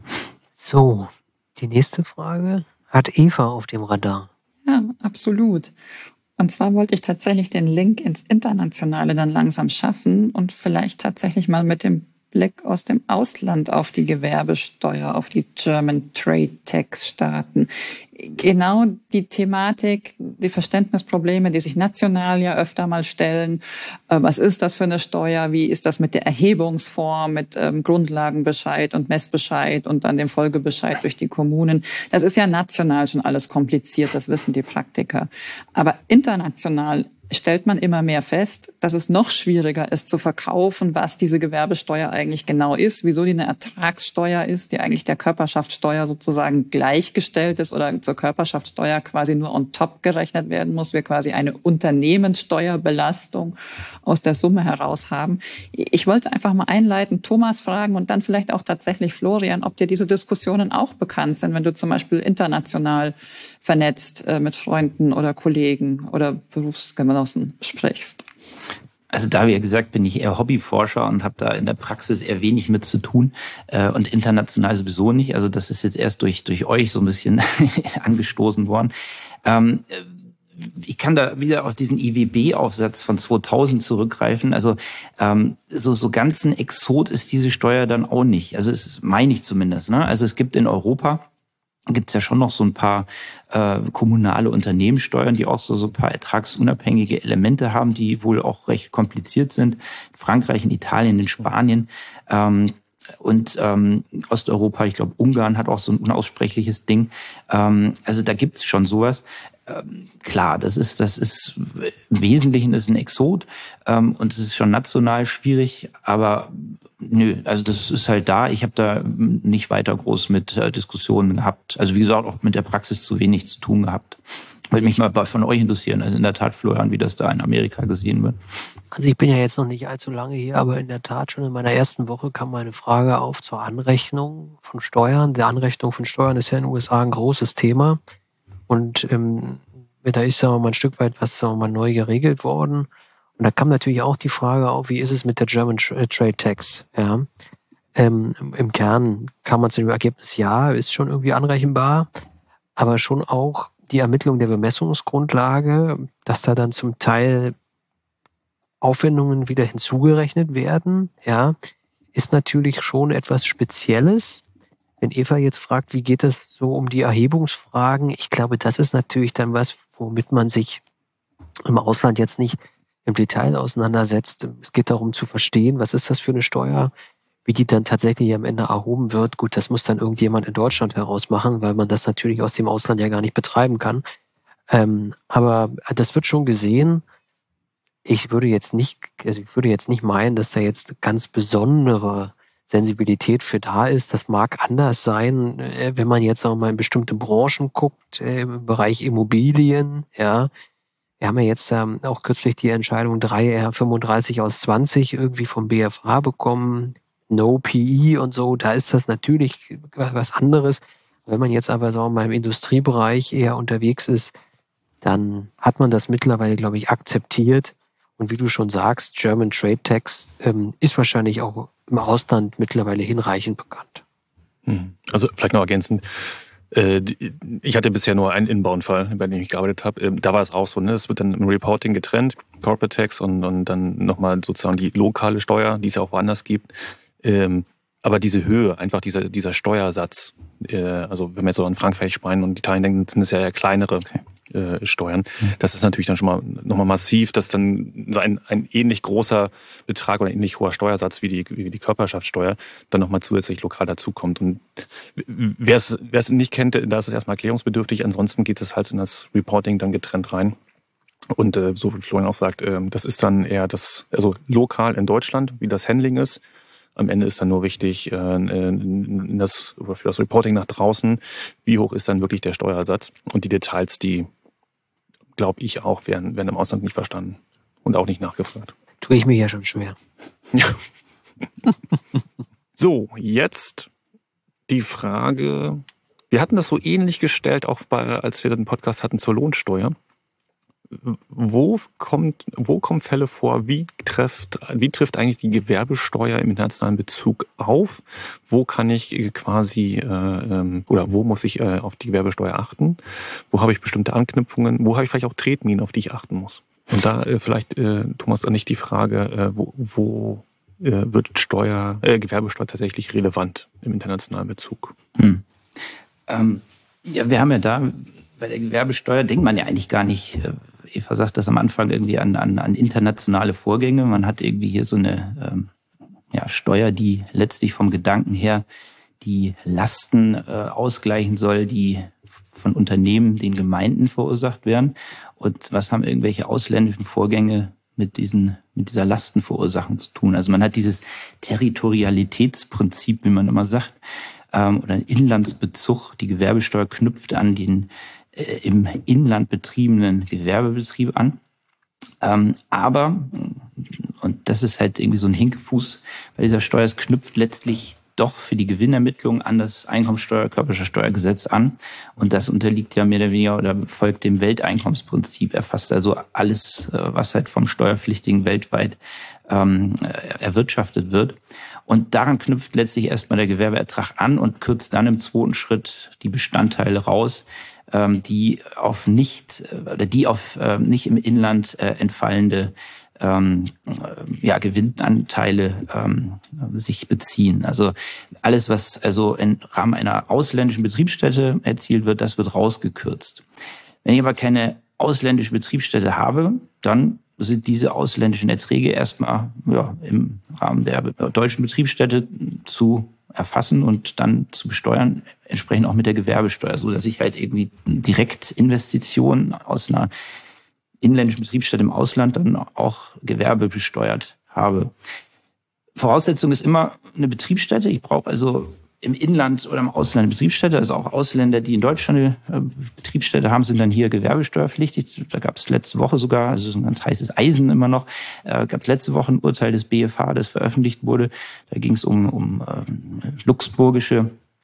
So, die nächste Frage hat Eva auf dem Radar. Ja, absolut. Und zwar wollte ich tatsächlich den Link ins Internationale dann langsam schaffen und vielleicht tatsächlich mal mit dem Blick aus dem Ausland auf die Gewerbesteuer, auf die German Trade Tax starten. Genau die Thematik, die Verständnisprobleme, die sich national ja öfter mal stellen. Was ist das für eine Steuer? Wie ist das mit der Erhebungsform, mit ähm, Grundlagenbescheid und Messbescheid und dann dem Folgebescheid durch die Kommunen? Das ist ja national schon alles kompliziert, das wissen die Praktiker. Aber international stellt man immer mehr fest, dass es noch schwieriger ist zu verkaufen, was diese Gewerbesteuer eigentlich genau ist, wieso die eine Ertragssteuer ist, die eigentlich der Körperschaftssteuer sozusagen gleichgestellt ist oder zur Körperschaftssteuer quasi nur on top gerechnet werden muss, wir quasi eine Unternehmenssteuerbelastung aus der Summe heraus haben. Ich wollte einfach mal einleiten, Thomas fragen und dann vielleicht auch tatsächlich Florian, ob dir diese Diskussionen auch bekannt sind, wenn du zum Beispiel international vernetzt äh, mit Freunden oder Kollegen oder Berufsgenossen sprichst. Also da, wie gesagt, bin ich eher Hobbyforscher und habe da in der Praxis eher wenig mit zu tun äh, und international sowieso nicht. Also das ist jetzt erst durch durch euch so ein bisschen angestoßen worden. Ähm, ich kann da wieder auf diesen I W B-Aufsatz von zweitausend zurückgreifen. Also ähm, so so ganz ein Exot ist diese Steuer dann auch nicht. Also es meine ich zumindest. Ne? Also es gibt in Europa gibt's ja schon noch so ein paar äh, kommunale Unternehmenssteuern, die auch so so ein paar ertragsunabhängige Elemente haben, die wohl auch recht kompliziert sind. In Frankreich, in Italien, in Spanien ähm, und ähm, Osteuropa, ich glaube Ungarn hat auch so ein unaussprechliches Ding. Ähm, also da gibt's schon sowas. Ähm, klar, das ist das ist im Wesentlichen ist ein Exot ähm, und es ist schon national schwierig, aber nö, also das ist halt da. Ich habe da nicht weiter groß mit äh, Diskussionen gehabt. Also wie gesagt, auch mit der Praxis zu wenig zu tun gehabt. Würde mich mal von euch interessieren, also in der Tat, Florian, wie das da in Amerika gesehen wird. Also ich bin ja jetzt noch nicht allzu lange hier, aber in der Tat schon in meiner ersten Woche kam meine Frage auf zur Anrechnung von Steuern. Die Anrechnung von Steuern ist ja in den U S A ein großes Thema. Und ähm, da ist, sagen wir mal, ein Stück weit was, sagen wir mal, neu geregelt worden. Und da kam natürlich auch die Frage auf, wie ist es mit der German Trade Tax? Ja, ähm, im Kern kam man zu dem Ergebnis, ja, ist schon irgendwie anrechenbar, aber schon auch die Ermittlung der Bemessungsgrundlage, dass da dann zum Teil Aufwendungen wieder hinzugerechnet werden, ja, ist natürlich schon etwas Spezielles. Wenn Eva jetzt fragt, wie geht es so um die Erhebungsfragen, ich glaube, das ist natürlich dann was, womit man sich im Ausland jetzt nicht im Detail auseinandersetzt. Es geht darum zu verstehen, was ist das für eine Steuer, wie die dann tatsächlich am Ende erhoben wird. Gut, das muss dann irgendjemand in Deutschland herausmachen, weil man das natürlich aus dem Ausland ja gar nicht betreiben kann. Ähm, aber das wird schon gesehen. Ich würde jetzt nicht, also ich würde jetzt nicht meinen, dass da jetzt ganz besondere Sensibilität für da ist. Das mag anders sein, wenn man jetzt auch mal in bestimmte Branchen guckt, im Bereich Immobilien, ja. Wir haben ja jetzt ähm, auch kürzlich die Entscheidung drei R fünfunddreißig aus zwanzig irgendwie vom B F H bekommen, No P E und so, da ist das natürlich was anderes. Wenn man jetzt aber, sagen wir mal, im Industriebereich eher unterwegs ist, dann hat man das mittlerweile, glaube ich, akzeptiert. Und wie du schon sagst, German Trade Tax ähm, ist wahrscheinlich auch im Ausland mittlerweile hinreichend bekannt. Also vielleicht noch ergänzend. Ich hatte bisher nur einen Inbound-Fall, bei dem ich gearbeitet habe. Da war es auch so, ne? Es wird dann im Reporting getrennt, Corporate Tax und, und dann nochmal sozusagen die lokale Steuer, die es ja auch woanders gibt. Aber diese Höhe, einfach dieser, dieser Steuersatz, also wenn wir jetzt so an Frankreich, Spanien und Italien denken, sind es ja eher kleinere okay. Steuern. Das ist natürlich dann schon mal nochmal massiv, dass dann ein, ein ähnlich großer Betrag oder ähnlich hoher Steuersatz wie die, wie die Körperschaftssteuer dann nochmal zusätzlich lokal dazukommt. Und wer es, wer es nicht kennt, da ist es erstmal erklärungsbedürftig. Ansonsten geht es halt in das Reporting dann getrennt rein. Und äh, so wie Florian auch sagt, äh, das ist dann eher das, also lokal in Deutschland, wie das Handling ist. Am Ende ist dann nur wichtig, äh, das, für das Reporting nach draußen, wie hoch ist dann wirklich der Steuersatz. Und die Details, die glaube ich auch, werden, werden im Ausland nicht verstanden und auch nicht nachgefragt. Tue ich mir ja schon schwer. Ja. So, jetzt die Frage, wir hatten das so ähnlich gestellt, auch bei, als wir den Podcast hatten zur Lohnsteuer. Wo kommt, wo kommen Fälle vor? Wie trifft, wie trifft eigentlich die Gewerbesteuer im internationalen Bezug auf? Wo kann ich quasi, äh, oder wo muss ich äh, auf die Gewerbesteuer achten? Wo habe ich bestimmte Anknüpfungen? Wo habe ich vielleicht auch Tretminen, auf die ich achten muss? Und da äh, vielleicht, äh, Thomas, nicht die Frage, äh, wo, wo äh, wird Steuer, äh, Gewerbesteuer tatsächlich relevant im internationalen Bezug? Hm. Ähm, ja, wir haben ja da bei der Gewerbesteuer denkt man ja eigentlich gar nicht. Äh, Eva sagt das am Anfang irgendwie an, an, an internationale Vorgänge. Man hat irgendwie hier so eine ähm, ja, Steuer, die letztlich vom Gedanken her die Lasten äh, ausgleichen soll, die von Unternehmen den Gemeinden verursacht werden. Und was haben irgendwelche ausländischen Vorgänge mit diesen mit dieser Lastenverursachung zu tun? Also man hat dieses Territorialitätsprinzip, wie man immer sagt, ähm, oder einen Inlandsbezug. Die Gewerbesteuer knüpft an den im Inland betriebenen Gewerbebetrieb an. Ähm, aber, und das ist halt irgendwie so ein Hinkefuß bei dieser Steuer, es knüpft letztlich doch für die Gewinnermittlung an das Einkommensteuer-, Körperschaftsteuergesetz an. Und das unterliegt ja mehr oder weniger oder folgt dem Welteinkommensprinzip, erfasst also alles, was halt vom Steuerpflichtigen weltweit ähm, erwirtschaftet wird. Und daran knüpft letztlich erstmal der Gewerbeertrag an und kürzt dann im zweiten Schritt die Bestandteile raus, die auf nicht oder die auf äh, nicht im Inland äh, entfallende ähm, ja, Gewinnanteile ähm, sich beziehen. Also alles, was also im Rahmen einer ausländischen Betriebsstätte erzielt wird, das wird rausgekürzt. Wenn ich aber keine ausländische Betriebsstätte habe, dann sind diese ausländischen Erträge erstmal ja, im Rahmen der deutschen Betriebsstätte zu erfassen und dann zu besteuern, entsprechend auch mit der Gewerbesteuer, so dass ich halt irgendwie direkt Investitionen aus einer inländischen Betriebsstätte im Ausland dann auch Gewerbe besteuert habe. Voraussetzung ist immer eine Betriebsstätte. Ich brauche also im Inland oder im Ausland eine Betriebsstätte. Also auch Ausländer, die in Deutschland eine Betriebsstätte haben, sind dann hier gewerbesteuerpflichtig. Da gab es letzte Woche sogar, also ein ganz heißes Eisen immer noch, äh, gab es letzte Woche ein Urteil des B F H, das veröffentlicht wurde. Da ging es um, um ähm, luxemburgische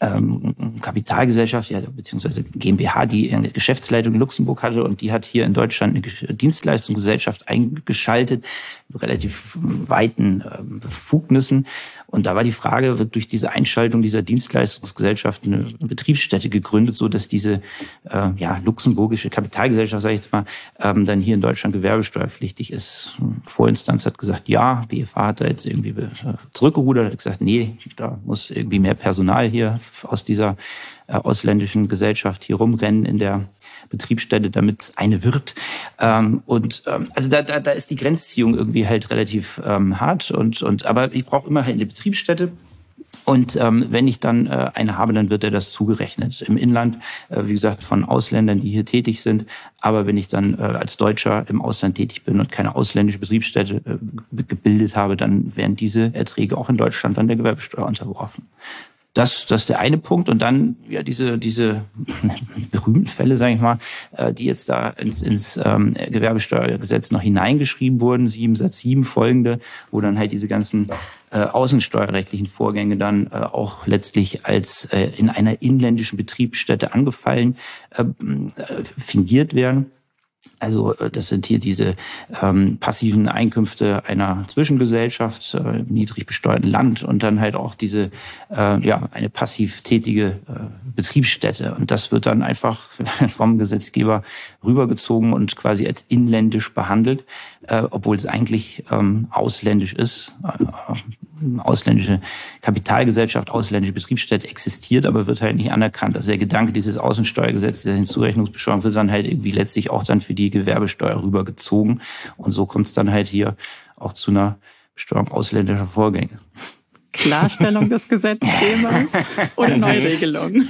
ähm, Kapitalgesellschaft, ja, beziehungsweise GmbH, die eine Geschäftsleitung in Luxemburg hatte und die hat hier in Deutschland eine Dienstleistungsgesellschaft eingeschaltet, mit relativ weiten äh, Befugnissen. Und da war die Frage, wird durch diese Einschaltung dieser Dienstleistungsgesellschaft eine Betriebsstätte gegründet, so dass diese äh, ja, luxemburgische Kapitalgesellschaft, sage ich jetzt mal, ähm, dann hier in Deutschland gewerbesteuerpflichtig ist. Vorinstanz hat gesagt, ja, B F A hat da jetzt irgendwie äh, zurückgerudert, hat gesagt, nee, da muss irgendwie mehr Personal hier aus dieser äh, ausländischen Gesellschaft hier rumrennen in der Betriebsstätte, damit es eine wird. Ähm, und ähm, also da, da, da ist die Grenzziehung irgendwie halt relativ ähm, hart. Und, und aber ich brauche immer halt eine Betriebsstätte. Und ähm, wenn ich dann äh, eine habe, dann wird er das zugerechnet. Im Inland, äh, wie gesagt, von Ausländern, die hier tätig sind. Aber wenn ich dann äh, als Deutscher im Ausland tätig bin und keine ausländische Betriebsstätte äh, gebildet habe, dann werden diese Erträge auch in Deutschland dann der Gewerbesteuer unterworfen. Das, das ist der eine Punkt. Und dann ja diese diese berühmten Fälle, sage ich mal, äh, die jetzt da ins, ins ähm, Gewerbesteuergesetz noch hineingeschrieben wurden, sieben Satz sieben folgende, wo dann halt diese ganzen äh, außensteuerrechtlichen Vorgänge dann äh, auch letztlich als äh, in einer inländischen Betriebsstätte angefallen äh, äh, fingiert werden. Also das sind hier diese ähm, passiven Einkünfte einer Zwischengesellschaft äh, im niedrig besteuerten Land und dann halt auch diese äh, ja eine passiv tätige äh, Betriebsstätte. Und das wird dann einfach vom Gesetzgeber rübergezogen und quasi als inländisch behandelt, äh, obwohl es eigentlich ähm, ausländisch ist. Äh, ausländische Kapitalgesellschaft, ausländische Betriebsstätte existiert, aber wird halt nicht anerkannt. Also der Gedanke dieses Außensteuergesetzes, der Hinzurechnungsbesteuerung, wird dann halt irgendwie letztlich auch dann für die Gewerbesteuer rübergezogen. Und so kommt es dann halt hier auch zu einer Besteuerung ausländischer Vorgänge. Klarstellung des Gesetzgebers oder Neuregelung?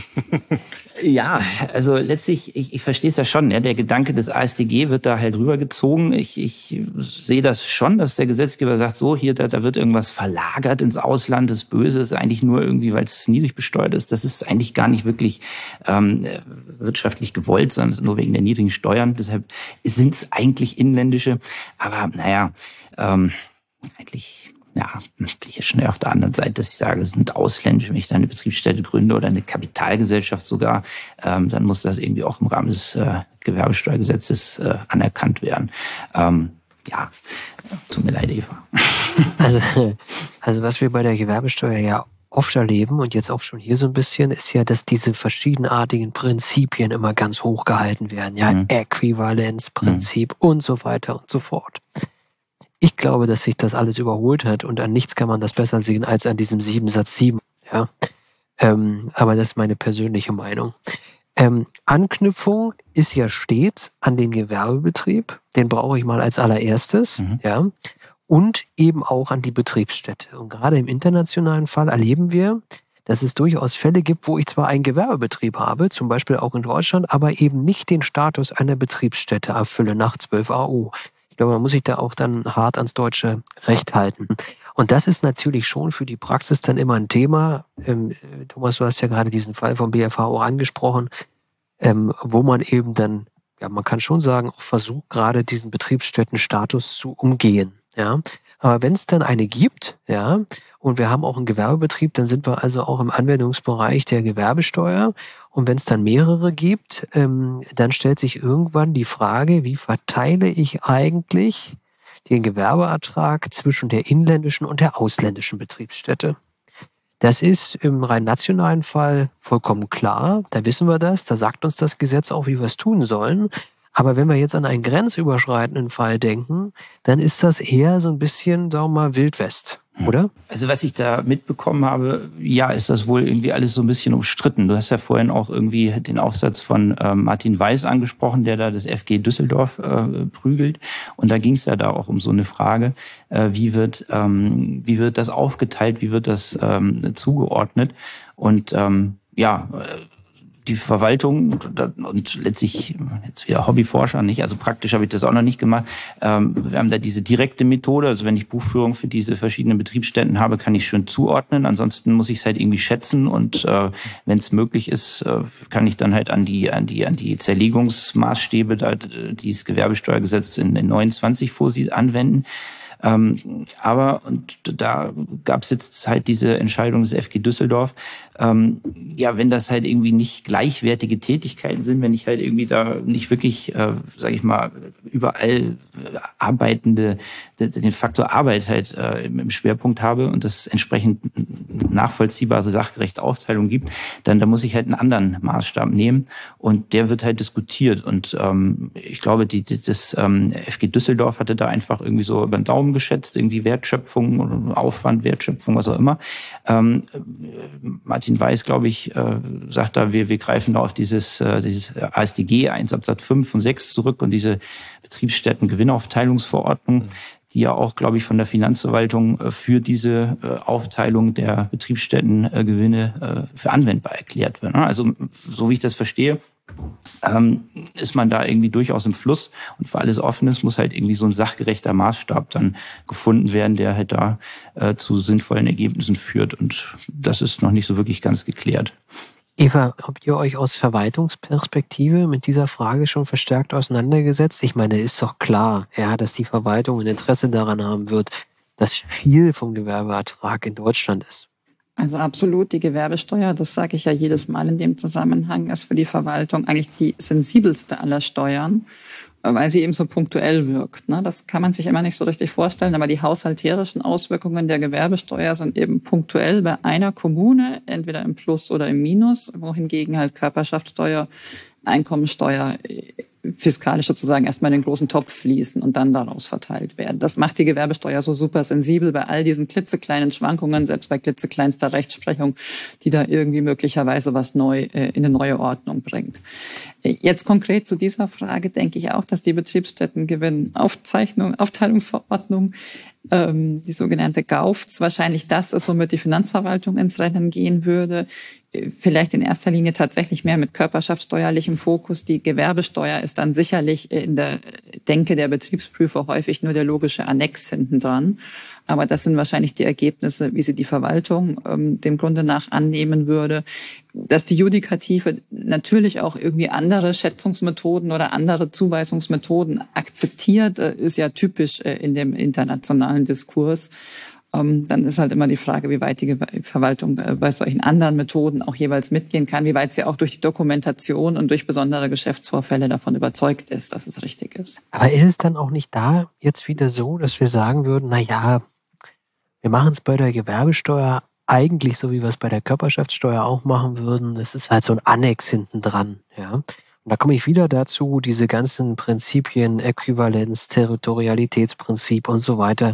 Ja, also letztlich, ich, ich verstehe es ja schon, ja, der Gedanke des A S D G wird da halt rübergezogen. Ich, ich sehe das schon, dass der Gesetzgeber sagt, so hier, da, da wird irgendwas verlagert ins Ausland, das Böse ist eigentlich nur irgendwie, weil es niedrig besteuert ist. Das ist eigentlich gar nicht wirklich ähm, wirtschaftlich gewollt, sondern es ist nur wegen der niedrigen Steuern. Deshalb sind es eigentlich inländische, aber naja, ähm, eigentlich... Ja, bin ich ja schon eher auf der anderen Seite, dass ich sage, es sind ausländische, wenn ich da eine Betriebsstätte gründe oder eine Kapitalgesellschaft sogar, ähm, dann muss das irgendwie auch im Rahmen des äh, Gewerbesteuergesetzes äh, anerkannt werden. Ähm, ja, tut mir leid, Eva. Also, also was wir bei der Gewerbesteuer ja oft erleben und jetzt auch schon hier so ein bisschen, ist ja, dass diese verschiedenartigen Prinzipien immer ganz hoch gehalten werden. Ja, mhm. Äquivalenzprinzip mhm. und so weiter und so fort. Ich glaube, dass sich das alles überholt hat und an nichts kann man das besser sehen als an diesem sieben Satz sieben. Ja, ähm, aber das ist meine persönliche Meinung. Ähm, Anknüpfung ist ja stets an den Gewerbebetrieb, den brauche ich mal als allererstes, mhm. ja, und eben auch an die Betriebsstätte. Und gerade im internationalen Fall erleben wir, dass es durchaus Fälle gibt, wo ich zwar einen Gewerbebetrieb habe, zum Beispiel auch in Deutschland, aber eben nicht den Status einer Betriebsstätte erfülle nach zwölf A U. Ich glaube, man muss sich da auch dann hart ans deutsche Recht halten. Und das ist natürlich schon für die Praxis dann immer ein Thema. Ähm, Thomas, du hast ja gerade diesen Fall vom B F H auch angesprochen, ähm, wo man eben dann, ja, man kann schon sagen, auch versucht, gerade diesen Betriebsstättenstatus zu umgehen. Ja, aber wenn es dann eine gibt, ja, und wir haben auch einen Gewerbebetrieb, dann sind wir also auch im Anwendungsbereich der Gewerbesteuer. Und wenn es dann mehrere gibt, ähm, dann stellt sich irgendwann die Frage, wie verteile ich eigentlich den Gewerbeertrag zwischen der inländischen und der ausländischen Betriebsstätte? Das ist im rein nationalen Fall vollkommen klar. Da wissen wir das. Da sagt uns das Gesetz auch, wie wir es tun sollen. Aber wenn wir jetzt an einen grenzüberschreitenden Fall denken, dann ist das eher so ein bisschen, sagen wir mal, Wildwest, oder? Also was ich da mitbekommen habe, ja, ist das wohl irgendwie alles so ein bisschen umstritten. Du hast ja vorhin auch irgendwie den Aufsatz von äh, Martin Weiß angesprochen, der da das F G Düsseldorf äh, prügelt. Und da ging es ja da auch um so eine Frage, äh, wie wird ähm, wie wird das aufgeteilt, wie wird das ähm, zugeordnet? Und ähm, ja, äh, die Verwaltung und letztlich jetzt wieder Hobbyforscher, nicht, also praktisch habe ich das auch noch nicht gemacht. Wir haben da diese direkte Methode, also wenn ich Buchführung für diese verschiedenen Betriebsstätten habe, kann ich schön zuordnen. Ansonsten muss ich es halt irgendwie schätzen und wenn es möglich ist, kann ich dann halt an die an die an die Zerlegungsmaßstäbe, die das Gewerbesteuergesetz in neunundzwanzig vorsieht, anwenden. Ähm, aber, und da gab es jetzt halt diese Entscheidung des F G Düsseldorf, ähm, ja, wenn das halt irgendwie nicht gleichwertige Tätigkeiten sind, wenn ich halt irgendwie da nicht wirklich, äh, sage ich mal, überall arbeitende, den Faktor Arbeit halt äh, im Schwerpunkt habe und das entsprechend nachvollziehbare, sachgerechte Aufteilung gibt, dann da muss ich halt einen anderen Maßstab nehmen und der wird halt diskutiert und ähm, ich glaube, die, die, das ähm, F G Düsseldorf hatte da einfach irgendwie so über den Daumen geschätzt, irgendwie Wertschöpfung, Aufwand, Wertschöpfung, was auch immer. Ähm, Martin Weiß, glaube ich, äh, sagt da, wir, wir greifen da auf dieses, äh, dieses A S D G eins Absatz fünf und sechs zurück und diese Betriebsstätten-Gewinnaufteilungsverordnung, die ja auch, glaube ich, von der Finanzverwaltung für diese Aufteilung der Betriebsstättengewinne für anwendbar erklärt wird. Also so wie ich das verstehe, ähm, ist man da irgendwie durchaus im Fluss und für alles Offenes muss halt irgendwie so ein sachgerechter Maßstab dann gefunden werden, der halt da äh, zu sinnvollen Ergebnissen führt und das ist noch nicht so wirklich ganz geklärt. Eva, habt ihr euch aus Verwaltungsperspektive mit dieser Frage schon verstärkt auseinandergesetzt? Ich meine, ist doch klar, ja, dass die Verwaltung ein Interesse daran haben wird, dass viel vom Gewerbeertrag in Deutschland ist. Also absolut, die Gewerbesteuer, das sage ich ja jedes Mal in dem Zusammenhang, ist für die Verwaltung eigentlich die sensibelste aller Steuern, weil sie eben so punktuell wirkt. Das kann man sich immer nicht so richtig vorstellen, aber die haushalterischen Auswirkungen der Gewerbesteuer sind eben punktuell bei einer Kommune, entweder im Plus oder im Minus, wohingegen halt Körperschaftssteuer, Einkommensteuer fiskalisch sozusagen erstmal in den großen Topf fließen und dann daraus verteilt werden. Das macht die Gewerbesteuer so super sensibel bei all diesen klitzekleinen Schwankungen, selbst bei klitzekleinster Rechtsprechung, die da irgendwie möglicherweise was neu äh, in eine neue Ordnung bringt. Jetzt konkret zu dieser Frage denke ich auch, dass die Betriebsstättengewinnaufzeichnung, Aufteilungsverordnung, ähm, die sogenannte Gaufz, wahrscheinlich das ist, womit die Finanzverwaltung ins Rennen gehen würde. Vielleicht in erster Linie tatsächlich mehr mit körperschaftssteuerlichem Fokus. Die Gewerbesteuer ist dann sicherlich in der Denke der Betriebsprüfer häufig nur der logische Annex hinten dran. Aber das sind wahrscheinlich die Ergebnisse, wie sie die Verwaltung ähm, dem Grunde nach annehmen würde. Dass die Judikative natürlich auch irgendwie andere Schätzungsmethoden oder andere Zuweisungsmethoden akzeptiert, äh, ist ja typisch äh, in dem internationalen Diskurs. Ähm, dann ist halt immer die Frage, wie weit die Verwaltung äh, bei solchen anderen Methoden auch jeweils mitgehen kann, wie weit sie auch durch die Dokumentation und durch besondere Geschäftsvorfälle davon überzeugt ist, dass es richtig ist. Aber ist es dann auch nicht da jetzt wieder so, dass wir sagen würden, na ja, wir machen es bei der Gewerbesteuer eigentlich so, wie wir es bei der Körperschaftssteuer auch machen würden. Das ist halt so ein Annex hinten dran, ja. Und da komme ich wieder dazu, diese ganzen Prinzipien, Äquivalenz, Territorialitätsprinzip und so weiter.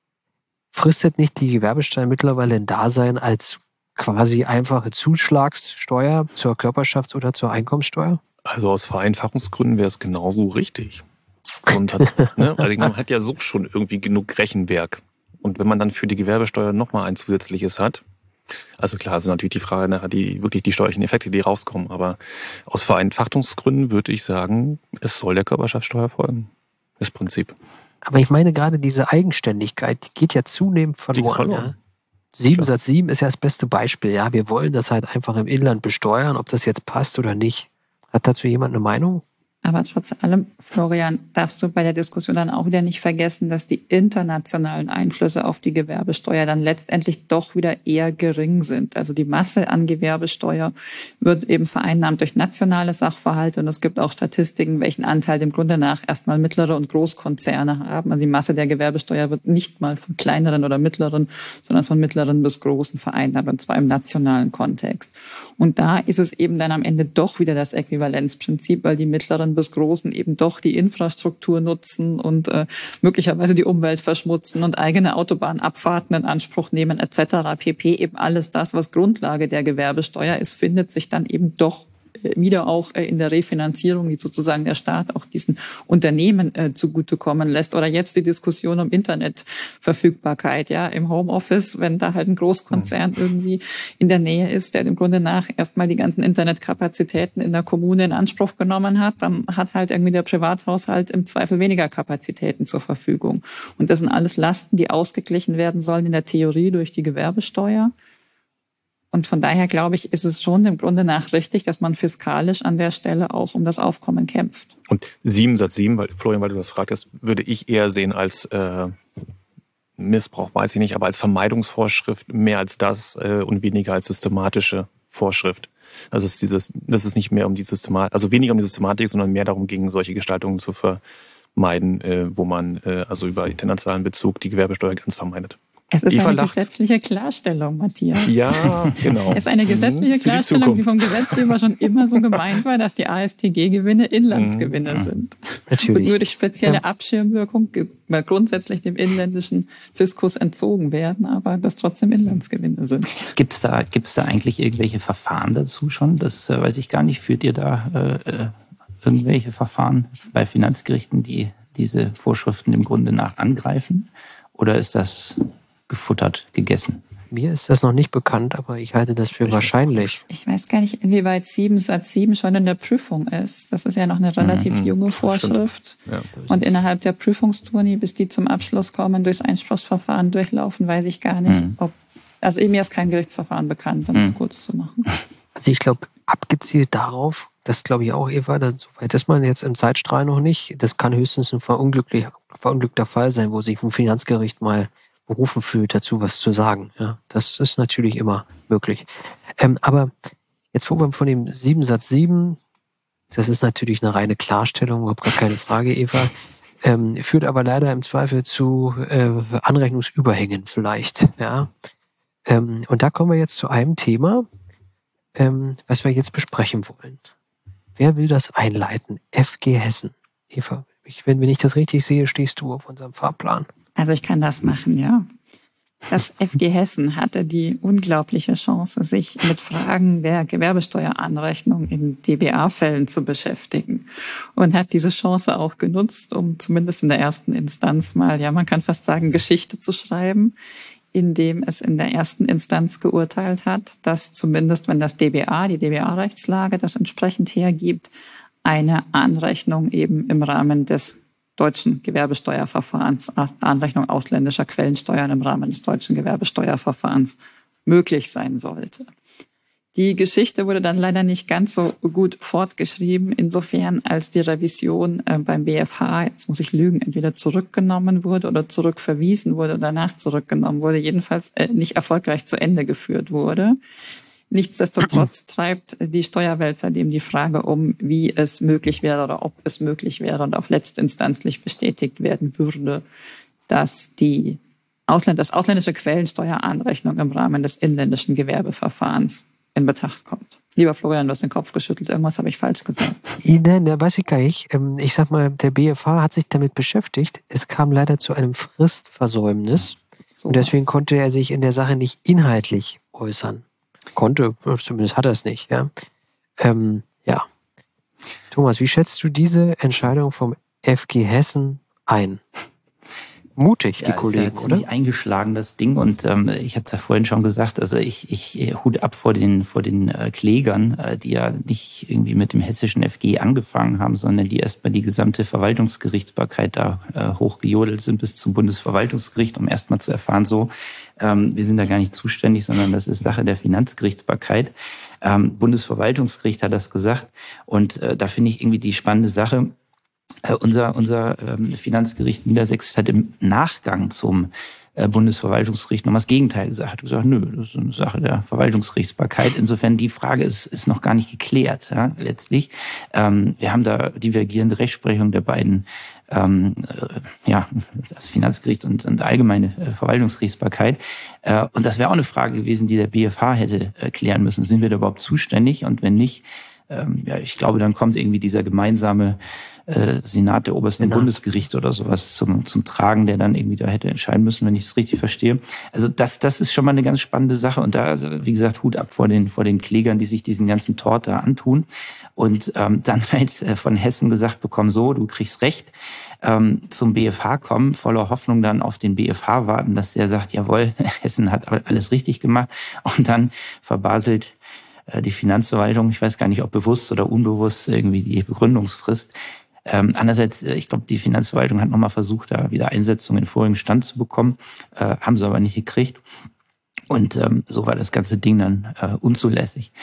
Fristet nicht die Gewerbesteuer mittlerweile ein Dasein als quasi einfache Zuschlagssteuer zur Körperschafts- oder zur Einkommensteuer? Also aus Vereinfachungsgründen wäre es genauso richtig. Und hat, ne, also man hat ja so schon irgendwie genug Rechenwerk. Und wenn man dann für die Gewerbesteuer nochmal ein zusätzliches hat, also klar, es ist natürlich die Frage nachher, die wirklich die steuerlichen Effekte, die rauskommen. Aber aus Vereinfachungsgründen würde ich sagen, es soll der Körperschaftssteuer folgen. Das Prinzip. Aber ich meine gerade diese Eigenständigkeit, die geht ja zunehmend verloren. Ja? sieben Satz sieben ist ja das beste Beispiel. Ja, wir wollen das halt einfach im Inland besteuern, ob das jetzt passt oder nicht. Hat dazu jemand eine Meinung? Aber trotz allem, Florian, darfst du bei der Diskussion dann auch wieder nicht vergessen, dass die internationalen Einflüsse auf die Gewerbesteuer dann letztendlich doch wieder eher gering sind. Also die Masse an Gewerbesteuer wird eben vereinnahmt durch nationale Sachverhalte und es gibt auch Statistiken, welchen Anteil dem Grunde nach erstmal mittlere und Großkonzerne haben. Also die Masse der Gewerbesteuer wird nicht mal von kleineren oder mittleren, sondern von mittleren bis großen vereinnahmt, und zwar im nationalen Kontext. Und da ist es eben dann am Ende doch wieder das Äquivalenzprinzip, weil die mittleren bis großen eben doch die Infrastruktur nutzen und äh, möglicherweise die Umwelt verschmutzen und eigene Autobahnabfahrten in Anspruch nehmen et cetera pp. Eben alles das, was Grundlage der Gewerbesteuer ist, findet sich dann eben doch wieder auch in der Refinanzierung, die sozusagen der Staat auch diesen Unternehmen äh, zugutekommen lässt. Oder jetzt die Diskussion um Internetverfügbarkeit, ja, im Homeoffice, wenn da halt ein Großkonzern irgendwie in der Nähe ist, der im Grunde nach erstmal die ganzen Internetkapazitäten in der Kommune in Anspruch genommen hat, dann hat halt irgendwie der Privathaushalt im Zweifel weniger Kapazitäten zur Verfügung. Und das sind alles Lasten, die ausgeglichen werden sollen in der Theorie durch die Gewerbesteuer. Und von daher, glaube ich, ist es schon im Grunde nach richtig, dass man fiskalisch an der Stelle auch um das Aufkommen kämpft. Und sieben Satz sieben, weil Florian, weil du das fragtest, würde ich eher sehen als äh, Missbrauch weiß ich nicht, aber als Vermeidungsvorschrift mehr als das äh, und weniger als systematische Vorschrift. Also es ist dieses, das ist nicht mehr um die Systematik, also weniger um die Systematik, sondern mehr darum ging, solche Gestaltungen zu vermeiden, äh, wo man äh, also über internationalen Bezug die Gewerbesteuer ganz vermeidet. Es ist Eva eine lacht. Gesetzliche Klarstellung, Matthias. Ja, genau. Es ist eine gesetzliche Für die Klarstellung, die, Zukunft. vom Gesetzgeber schon immer so gemeint war, dass die A S T G-Gewinne Inlandsgewinne Mhm. sind. Natürlich. Und nur durch spezielle Ja. Abschirmwirkung ge- weil grundsätzlich dem inländischen Fiskus entzogen werden, aber das trotzdem Inlandsgewinne sind. Gibt's da, gibt's da eigentlich irgendwelche Verfahren dazu schon? Das äh, weiß ich gar nicht. Führt ihr da äh, äh, irgendwelche Verfahren bei Finanzgerichten, die diese Vorschriften im Grunde nach angreifen? Oder ist das gefuttert, gegessen? Mir ist das noch nicht bekannt, aber ich halte das für Ich wahrscheinlich. Ich weiß gar nicht, inwieweit sieben Satz sieben schon in der Prüfung ist. Das ist ja noch eine relativ Mhm, junge das stimmt. Vorschrift. Ja. Und innerhalb der Prüfungstournee, bis die zum Abschluss kommen, durchs Einspruchsverfahren durchlaufen, weiß ich gar nicht, Mhm. ob, also mir ist kein Gerichtsverfahren bekannt, um Mhm. es kurz zu machen. Also ich glaube, abgezielt darauf, das glaube ich auch, Eva, da, soweit ist man jetzt im Zeitstrahl noch nicht. Das kann höchstens ein verunglücklich, verunglückter Fall sein, wo sich ein Finanzgericht mal berufen fühlt, dazu was zu sagen. Ja, das ist natürlich immer möglich. Ähm, aber jetzt, wo wir von dem sieben Satz sieben, das ist natürlich eine reine Klarstellung, überhaupt gar keine Frage, Eva, ähm, führt aber leider im Zweifel zu äh, Anrechnungsüberhängen vielleicht. Ja, ähm, und da kommen wir jetzt zu einem Thema, ähm, was wir jetzt besprechen wollen. Wer will das einleiten? F G Hessen. Eva, ich, wenn, wenn ich das richtig sehe, stehst du auf unserem Fahrplan. Also ich kann das machen, ja. Das F G Hessen hatte die unglaubliche Chance, sich mit Fragen der Gewerbesteueranrechnung in D B A-Fällen zu beschäftigen und hat diese Chance auch genutzt, um zumindest in der ersten Instanz mal, ja, man kann fast sagen, Geschichte zu schreiben, indem es in der ersten Instanz geurteilt hat, dass zumindest, wenn das D B A, die D B A-Rechtslage das entsprechend hergibt, eine Anrechnung eben im Rahmen des deutschen Gewerbesteuerverfahrens, Anrechnung ausländischer Quellensteuern im Rahmen des deutschen Gewerbesteuerverfahrens möglich sein sollte. Die Geschichte wurde dann leider nicht ganz so gut fortgeschrieben, insofern als die Revision äh, beim B F H, jetzt muss ich lügen, entweder zurückgenommen wurde oder zurückverwiesen wurde oder danach zurückgenommen wurde, jedenfalls äh, nicht erfolgreich zu Ende geführt wurde. Nichtsdestotrotz treibt die Steuerwälzer dem die Frage um, wie es möglich wäre oder ob es möglich wäre und auch letztinstanzlich bestätigt werden würde, dass die Ausländ- das ausländische Quellensteueranrechnung im Rahmen des inländischen Gewerbeverfahrens in Betracht kommt. Lieber Florian, du hast den Kopf geschüttelt. Irgendwas habe ich falsch gesagt. Nein, da weiß ich gar nicht. Ich sag mal, der B F H hat sich damit beschäftigt. Es kam leider zu einem Fristversäumnis. So Und deswegen was. konnte er sich in der Sache nicht inhaltlich äußern. Konnte, zumindest hat er es nicht. Ja. Ähm, ja. Thomas, wie schätzt du diese Entscheidung vom F G Hessen ein? Mutig, die Ja, Kollegen, ist ja ziemlich oder? eingeschlagen, das Ding. Und ähm, ich hatte es ja vorhin schon gesagt, also ich, ich äh, Hut ab vor den, vor den äh, Klägern, äh, die ja nicht irgendwie mit dem hessischen F G angefangen haben, sondern die erstmal die gesamte Verwaltungsgerichtsbarkeit da äh, hochgejodelt sind bis zum Bundesverwaltungsgericht, um erstmal zu erfahren, so, ähm, wir sind da gar nicht zuständig, sondern das ist Sache der Finanzgerichtsbarkeit. Ähm, Bundesverwaltungsgericht hat das gesagt. Und äh, da finde ich irgendwie die spannende Sache, Äh, unser unser ähm, Finanzgericht Niedersächsisch hat im Nachgang zum äh, Bundesverwaltungsgericht noch mal das Gegenteil gesagt. Hat gesagt, nö, das ist eine Sache der Verwaltungsgerichtsbarkeit. Insofern die Frage ist ist noch gar nicht geklärt, ja, letztlich. Ähm, wir haben da divergierende Rechtsprechung der beiden, ähm, äh, ja, das Finanzgericht und, und allgemeine äh, Verwaltungsgerichtsbarkeit. Äh, und das wäre auch eine Frage gewesen, die der B F H hätte äh, klären müssen. Sind wir da überhaupt zuständig? Und wenn nicht, ähm, ja, ich glaube, dann kommt irgendwie dieser gemeinsame Äh, Senat der obersten Senat. Bundesgerichte oder sowas zum zum Tragen, der dann irgendwie da hätte entscheiden müssen, wenn ich es richtig verstehe. Also das das ist schon mal eine ganz spannende Sache und da, wie gesagt, Hut ab vor den vor den Klägern, die sich diesen ganzen Tort da antun und ähm, dann halt äh, von Hessen gesagt bekommen, so, du kriegst recht, ähm, zum B F H kommen, voller Hoffnung dann auf den B F H warten, dass der sagt, jawohl, Hessen hat alles richtig gemacht und dann verbaselt äh, die Finanzverwaltung, ich weiß gar nicht, ob bewusst oder unbewusst irgendwie die Begründungsfrist. Ähm, andererseits, ich glaube, die Finanzverwaltung hat nochmal versucht, da wieder Einsetzungen in vorigen Stand zu bekommen, äh, haben sie aber nicht gekriegt. Und ähm, so war das ganze Ding dann äh, unzulässig.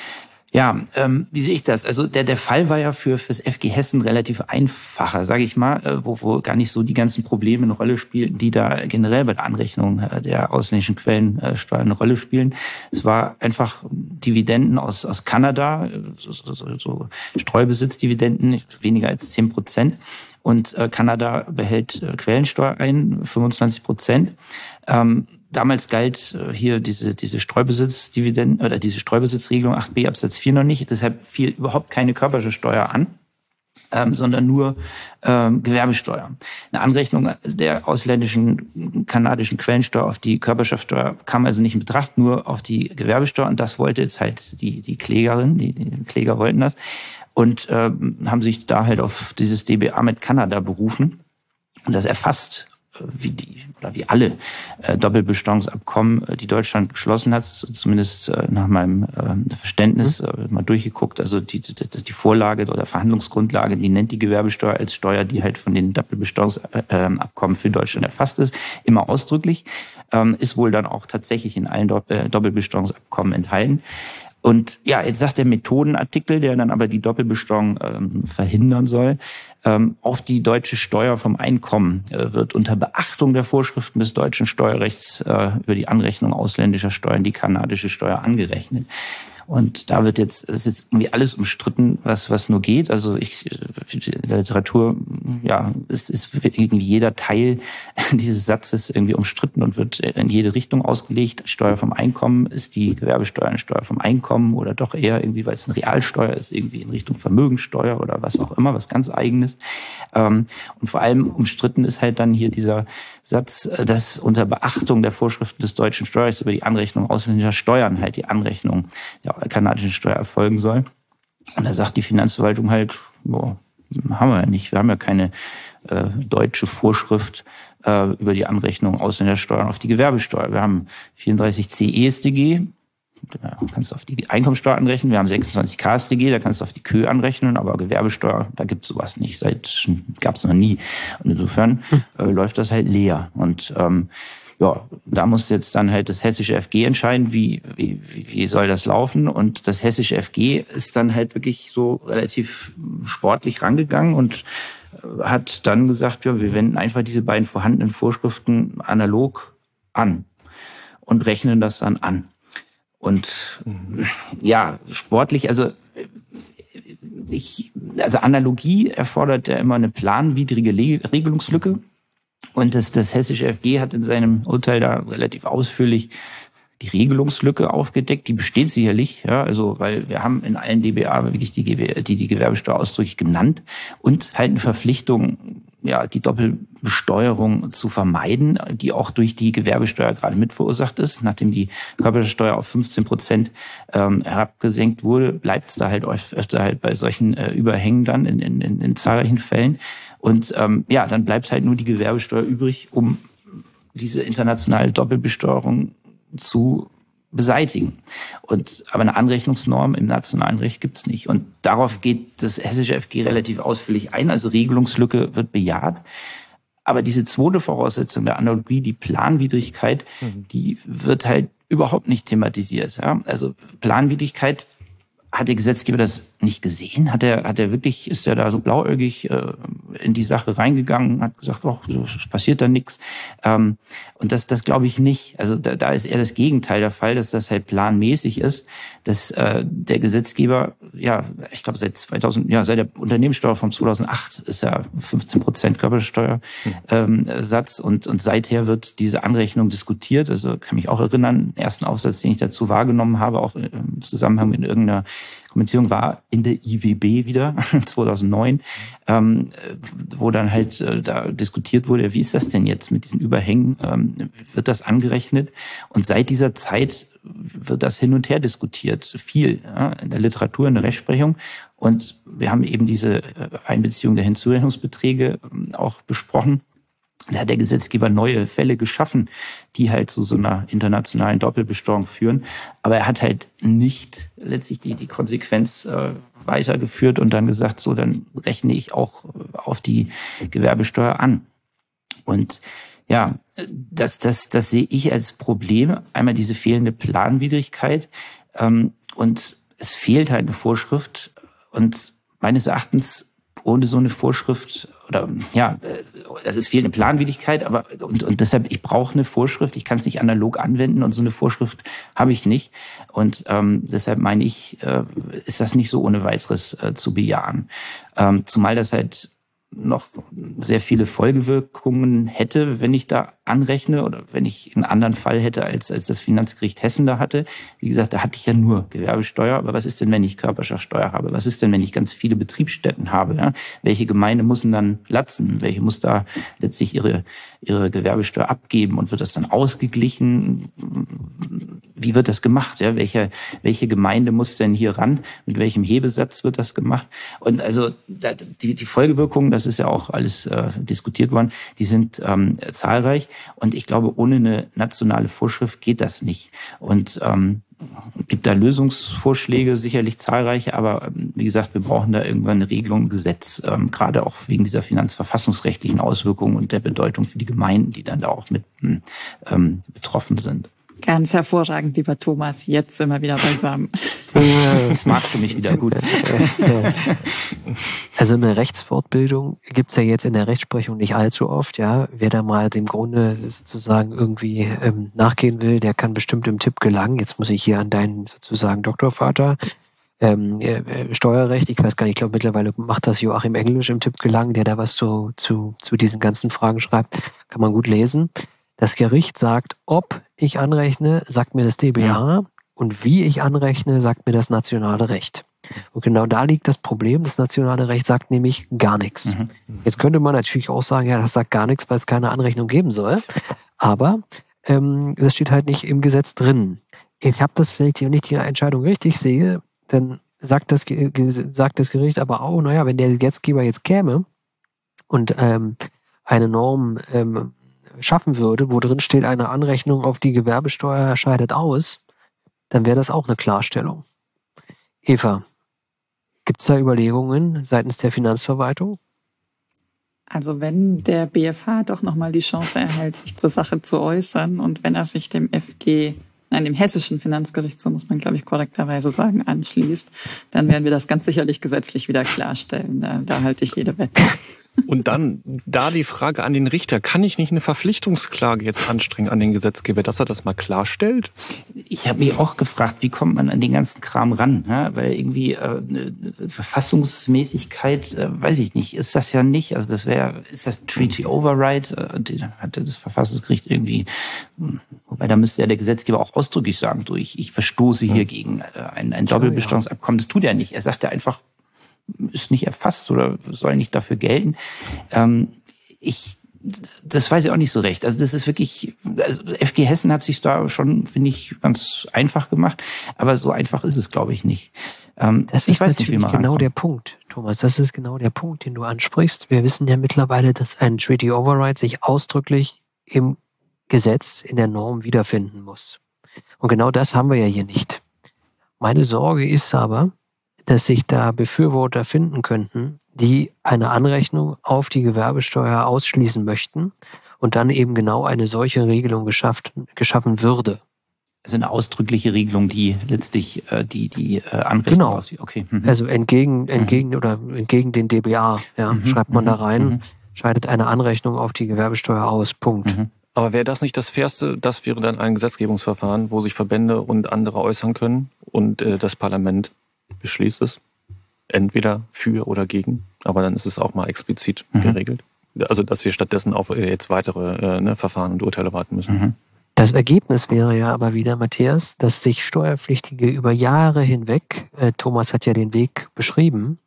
Ja, ähm, wie sehe ich das? Also der der Fall war ja für fürs F G Hessen relativ einfacher, sage ich mal, äh, wo wo gar nicht so die ganzen Probleme eine Rolle spielen, die da generell bei der Anrechnung äh, der ausländischen Quellensteuer äh, eine Rolle spielen. Es war einfach Dividenden aus aus Kanada, so, so, so, so Streubesitzdividenden, weniger als zehn Prozent. Und äh, Kanada behält äh, Quellensteuer ein, fünfundzwanzig Prozent. Ähm, Damals galt hier diese diese Streubesitzdividenden oder diese Streubesitzregelung acht b Absatz vier noch nicht. Deshalb fiel überhaupt keine Körperschaftsteuer an, ähm, sondern nur ähm, Gewerbesteuer. Eine Anrechnung der ausländischen kanadischen Quellensteuer auf die Körperschaftsteuer kam also nicht in Betracht, nur auf die Gewerbesteuer. Und das wollte jetzt halt die die Klägerin, die, die Kläger wollten das und ähm, haben sich da halt auf dieses D B A mit Kanada berufen. Und das erfasst wie die oder wie alle äh, Doppelbesteuerungsabkommen, äh, die Deutschland geschlossen hat, zumindest äh, nach meinem äh, Verständnis äh, mal durchgeguckt. Also die, die, die Vorlage oder Verhandlungsgrundlage, die nennt die Gewerbesteuer als Steuer, die halt von den Doppelbesteuerungsabkommen für Deutschland erfasst ist, immer ausdrücklich, ähm, ist wohl dann auch tatsächlich in allen Do- äh, Doppelbesteuerungsabkommen enthalten. Und ja, jetzt sagt der Methodenartikel, der dann aber die Doppelbesteuerung ähm, verhindern soll, ähm, auf die deutsche Steuer vom Einkommen äh, wird unter Beachtung der Vorschriften des deutschen Steuerrechts äh, über die Anrechnung ausländischer Steuern die kanadische Steuer angerechnet. Und da wird jetzt, ist jetzt irgendwie alles umstritten, was, was nur geht. Also ich, in der Literatur, ja, ist, ist irgendwie jeder Teil dieses Satzes irgendwie umstritten und wird in jede Richtung ausgelegt. Steuer vom Einkommen, ist die Gewerbesteuer eine Steuer vom Einkommen oder doch eher irgendwie, weil es eine Realsteuer ist, irgendwie in Richtung Vermögensteuer oder was auch immer, was ganz Eigenes. Und vor allem umstritten ist halt dann hier dieser Satz, dass unter Beachtung der Vorschriften des deutschen Steuerrechts über die Anrechnung ausländischer Steuern halt die Anrechnung der kanadischen Steuer erfolgen soll. Und da sagt die Finanzverwaltung halt, boah, haben wir ja nicht. Wir haben ja keine äh, deutsche Vorschrift äh, über die Anrechnung ausländischer Steuern auf die Gewerbesteuer. Wir haben vierunddreißig c E S t G, da kannst du auf die Einkommensteuer anrechnen. Wir haben sechsundzwanzig K S t G, da kannst du auf die K Ö anrechnen, aber Gewerbesteuer, da gibt's sowas nicht. Seit gab's noch nie. Und insofern äh, läuft das halt leer. Und ähm, ja, da muss jetzt dann halt das hessische F G entscheiden, wie, wie, wie soll das laufen. Und das hessische F G ist dann halt wirklich so relativ sportlich rangegangen und hat dann gesagt, ja, wir wenden einfach diese beiden vorhandenen Vorschriften analog an und rechnen das dann an. Und ja, sportlich, also ich, also Analogie erfordert ja immer eine planwidrige Regelungslücke. Und das, das hessische F G hat in seinem Urteil da relativ ausführlich die Regelungslücke aufgedeckt. Die besteht sicherlich, ja, also weil wir haben in allen D B A wirklich die, die, die Gewerbesteuer ausdrücklich genannt und halt eine Verpflichtung, ja, die Doppelbesteuerung zu vermeiden, die auch durch die Gewerbesteuer gerade mit verursacht ist. Nachdem die Körperschaftsteuer auf fünfzehn Prozent ähm, herabgesenkt wurde, bleibt es da halt öfter halt bei solchen äh, Überhängen dann in, in, in, in zahlreichen Fällen. Und ähm, ja, dann bleibt halt nur die Gewerbesteuer übrig, um diese internationale Doppelbesteuerung zu beseitigen. Und aber eine Anrechnungsnorm im nationalen Recht gibt's nicht. Und darauf geht das hessische F G relativ ausführlich ein. Also Regelungslücke wird bejaht. Aber diese zweite Voraussetzung der Analogie, die Planwidrigkeit, mhm. die wird halt überhaupt nicht thematisiert. Ja? Also Planwidrigkeit, hat der Gesetzgeber das nicht gesehen? Hat er, hat er wirklich, ist er da so blauäugig äh, in die Sache reingegangen, hat gesagt, ach, es passiert da nichts. Ähm, und das, das glaube ich nicht. Also da, da ist eher das Gegenteil der Fall, dass das halt planmäßig ist, dass äh, der Gesetzgeber, ja, ich glaube seit zweitausend, ja, seit der Unternehmenssteuer von zweitausendacht ist ja fünfzehn Prozent Körperschaftsteuer ähm, Satz und und seither wird diese Anrechnung diskutiert. Also kann mich auch erinnern, den ersten Aufsatz, den ich dazu wahrgenommen habe, auch im Zusammenhang mit irgendeiner Kommentierung war in der I W B wieder, zweitausendneun, ähm, wo dann halt äh, da diskutiert wurde, wie ist das denn jetzt mit diesen Überhängen, ähm, wird das angerechnet? Und seit dieser Zeit wird das hin und her diskutiert, viel ja, in der Literatur, in der Rechtsprechung. Und wir haben eben diese Einbeziehung der Hinzurechnungsbeträge äh, auch besprochen. Da hat der Gesetzgeber neue Fälle geschaffen, die halt zu so einer internationalen Doppelbesteuerung führen. Aber er hat halt nicht letztlich die, die Konsequenz äh, weitergeführt und dann gesagt, so, dann rechne ich auch auf die Gewerbesteuer an. Und ja, das, das, das sehe ich als Problem. Einmal diese fehlende Planwidrigkeit ähm, und es fehlt halt eine Vorschrift und meines Erachtens ohne so eine Vorschrift oder ja, also es fehlt eine Planwidrigkeit, aber und, und deshalb, ich brauche eine Vorschrift, ich kann es nicht analog anwenden und so eine Vorschrift habe ich nicht. Und ähm, deshalb meine ich, äh, ist das nicht so ohne weiteres äh, zu bejahen. Ähm, zumal das halt noch sehr viele Folgewirkungen hätte, wenn ich da anrechne oder wenn ich einen anderen Fall hätte, als als das Finanzgericht Hessen da hatte. Wie gesagt, da hatte ich ja nur Gewerbesteuer. Aber was ist denn, wenn ich Körperschaftsteuer habe? Was ist denn, wenn ich ganz viele Betriebsstätten habe? Ja? Welche Gemeinde muss denn dann latzen? Welche muss da letztlich ihre ihre Gewerbesteuer abgeben und wird das dann ausgeglichen? Wie wird das gemacht? Ja? Welche welche Gemeinde muss denn hier ran? Mit welchem Hebesatz wird das gemacht? Und also die die Folgewirkungen, das ist ja auch alles äh, diskutiert worden, die sind ähm, zahlreich. Und ich glaube, ohne eine nationale Vorschrift geht das nicht. Und ähm, gibt da Lösungsvorschläge, sicherlich zahlreiche, aber ähm, wie gesagt, wir brauchen da irgendwann eine Regelung, ein Gesetz, ähm, gerade auch wegen dieser finanzverfassungsrechtlichen Auswirkungen und der Bedeutung für die Gemeinden, die dann da auch mit ähm, betroffen sind. Ganz hervorragend, lieber Thomas. Jetzt sind wir wieder beisammen. Jetzt magst du mich wieder gut. Also eine Rechtsfortbildung gibt's ja jetzt in der Rechtsprechung nicht allzu oft. Ja, wer da mal dem Grunde sozusagen irgendwie ähm, nachgehen will, der kann bestimmt im Tipp gelangen. Jetzt muss ich hier an deinen sozusagen Doktorvater ähm, äh, Steuerrecht. Ich weiß gar nicht, ich glaube mittlerweile macht das Joachim Englisch im Tipp gelangen, der da was zu zu zu diesen ganzen Fragen schreibt. Kann man gut lesen. Das Gericht sagt, ob ich anrechne, sagt mir das D B A, ja. Und wie ich anrechne, sagt mir das nationale Recht. Und genau da liegt das Problem. Das nationale Recht sagt nämlich gar nichts. Mhm. Jetzt könnte man natürlich auch sagen, ja, das sagt gar nichts, weil es keine Anrechnung geben soll. Aber ähm, das steht halt nicht im Gesetz drin. Ich habe das, wenn ich nicht die Entscheidung richtig sehe, dann sagt das, sagt das Gericht aber auch, naja, wenn der Gesetzgeber jetzt käme und ähm, eine Norm ähm, schaffen würde, wo drin steht, eine Anrechnung auf die Gewerbesteuer scheidet aus, dann wäre das auch eine Klarstellung. Eva, gibt es da Überlegungen seitens der Finanzverwaltung? Also wenn der B F H doch nochmal die Chance erhält, sich zur Sache zu äußern und wenn er sich dem F G, nein, dem hessischen Finanzgericht, so muss man, glaube ich, korrekterweise sagen, anschließt, dann werden wir das ganz sicherlich gesetzlich wieder klarstellen. Da, da halte ich jede Wette. Und dann da die Frage an den Richter, kann ich nicht eine Verpflichtungsklage jetzt anstrengen an den Gesetzgeber, dass er das mal klarstellt? Ich habe mich auch gefragt, wie kommt man an den ganzen Kram ran? Ja? Weil irgendwie äh, Verfassungsmäßigkeit, äh, weiß ich nicht, ist das ja nicht. Also das wäre, ist das Treaty Override? Äh, hat das Verfassungsgericht irgendwie, wobei da müsste ja der Gesetzgeber auch ausdrücklich sagen, so ich, ich verstoße hier hm. gegen äh, ein, ein Doppelbesteuerungsabkommen. Das tut er nicht. Er sagt ja einfach, ist nicht erfasst oder soll nicht dafür gelten. Ähm, ich, das weiß ich auch nicht so recht. Also das ist wirklich, also F G Hessen hat sich da schon, finde ich, ganz einfach gemacht, aber so einfach ist es, glaube ich, nicht. Ähm, das ich ist weiß natürlich nicht, wie man genau rankommt. Der Punkt, Thomas. Das ist genau der Punkt, den du ansprichst. Wir wissen ja mittlerweile, dass ein Treaty Override sich ausdrücklich im Gesetz, in der Norm wiederfinden muss. Und genau das haben wir ja hier nicht. Meine Sorge ist aber, dass sich da Befürworter finden könnten, die eine Anrechnung auf die Gewerbesteuer ausschließen möchten und dann eben genau eine solche Regelung geschafft, geschaffen würde. Also eine ausdrückliche Regelung, die letztlich äh, die die äh, Anrechnung genau. auf die, okay. Mhm. Also entgegen entgegen mhm. oder entgegen den D B A, ja, mhm. schreibt man mhm. da rein, mhm. scheidet eine Anrechnung auf die Gewerbesteuer aus. Punkt. Mhm. Aber wäre das nicht das Fairste? Das wäre dann ein Gesetzgebungsverfahren, wo sich Verbände und andere äußern können und äh, das Parlament beschließt es. Entweder für oder gegen. Aber dann ist es auch mal explizit mhm. geregelt. Also, dass wir stattdessen auf jetzt weitere äh, ne, Verfahren und Urteile warten müssen. Mhm. Das Ergebnis wäre ja aber wieder, Matthias, dass sich Steuerpflichtige über Jahre hinweg, äh, Thomas hat ja den Weg beschrieben,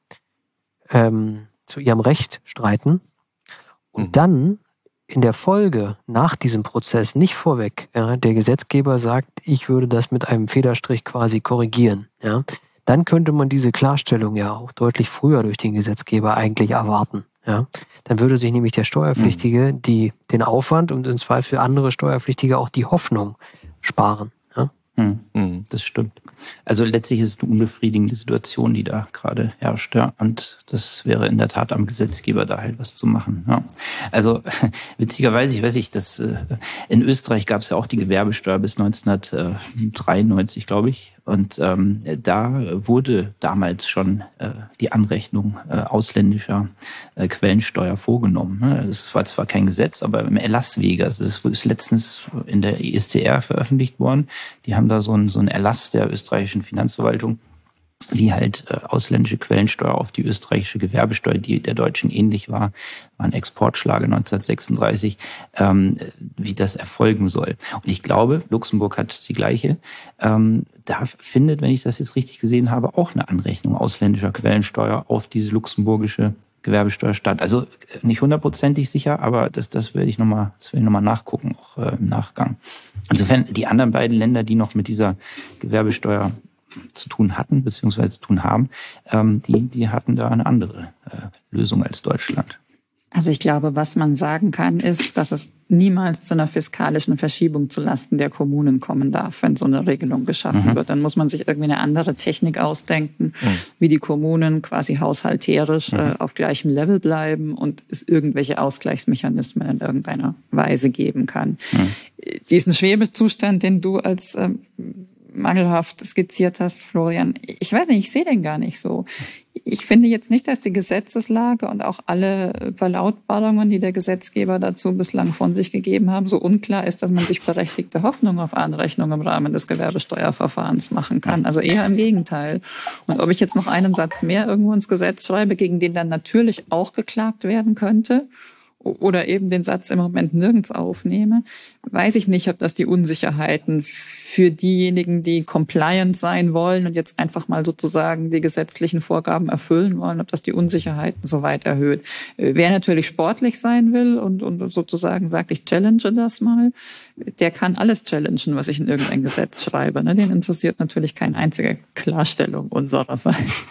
ähm, zu ihrem Recht streiten und mhm. dann in der Folge nach diesem Prozess, nicht vorweg, ja, der Gesetzgeber sagt, ich würde das mit einem Federstrich quasi korrigieren, ja, dann könnte man diese Klarstellung ja auch deutlich früher durch den Gesetzgeber eigentlich erwarten. Ja, dann würde sich nämlich der Steuerpflichtige die, den Aufwand und im Zweifel für andere Steuerpflichtige auch die Hoffnung sparen. Ja? Mhm, das stimmt. Also letztlich ist es eine unbefriedigende Situation, die da gerade herrscht. Ja? Und das wäre in der Tat am Gesetzgeber da halt was zu machen. Ja? Also witzigerweise, ich weiß nicht, dass in Österreich gab es ja auch die Gewerbesteuer bis neunzehnhundertdreiundneunzig, glaube ich. Und ähm, da wurde damals schon äh, die Anrechnung äh, ausländischer äh, Quellensteuer vorgenommen. Ne? Das war zwar kein Gesetz, aber im Erlasswege. Also das ist letztens in der E S T R veröffentlicht worden. Die haben da so einen, so einen Erlass der österreichischen Finanzverwaltung, wie halt äh, ausländische Quellensteuer auf die österreichische Gewerbesteuer, die der deutschen ähnlich war, war ein Exportschlager neunzehnhundertsechsunddreißig, ähm, wie das erfolgen soll. Und ich glaube, Luxemburg hat die gleiche. Ähm, da findet, wenn ich das jetzt richtig gesehen habe, auch eine Anrechnung ausländischer Quellensteuer auf diese luxemburgische Gewerbesteuer statt. Also nicht hundertprozentig sicher, aber das, das werde ich nochmal, das werde ich nochmal nachgucken, auch äh, im Nachgang. Insofern die anderen beiden Länder, die noch mit dieser Gewerbesteuer zu tun hatten, beziehungsweise zu tun haben, ähm, die, die hatten da eine andere äh, Lösung als Deutschland. Also ich glaube, was man sagen kann, ist, dass es niemals zu einer fiskalischen Verschiebung zulasten der Kommunen kommen darf, wenn so eine Regelung geschaffen mhm. wird. Dann muss man sich irgendwie eine andere Technik ausdenken, mhm. wie die Kommunen quasi haushalterisch mhm. äh, auf gleichem Level bleiben und es irgendwelche Ausgleichsmechanismen in irgendeiner Weise geben kann. Mhm. Diesen Schwebezustand, den du als ähm, mangelhaft skizziert hast, Florian. Ich weiß nicht, ich sehe den gar nicht so. Ich finde jetzt nicht, dass die Gesetzeslage und auch alle Verlautbarungen, die der Gesetzgeber dazu bislang von sich gegeben haben, so unklar ist, dass man sich berechtigte Hoffnung auf Anrechnung im Rahmen des Gewerbesteuerverfahrens machen kann. Also eher im Gegenteil. Und ob ich jetzt noch einen Satz mehr irgendwo ins Gesetz schreibe, gegen den dann natürlich auch geklagt werden könnte, oder eben den Satz im Moment nirgends aufnehme, weiß ich nicht, ob das die Unsicherheiten für diejenigen, die compliant sein wollen und jetzt einfach mal sozusagen die gesetzlichen Vorgaben erfüllen wollen, ob das die Unsicherheiten so weit erhöht. Wer natürlich sportlich sein will und, und sozusagen sagt, ich challenge das mal, der kann alles challengen, was ich in irgendein Gesetz schreibe. Den interessiert natürlich keine einzige Klarstellung unsererseits.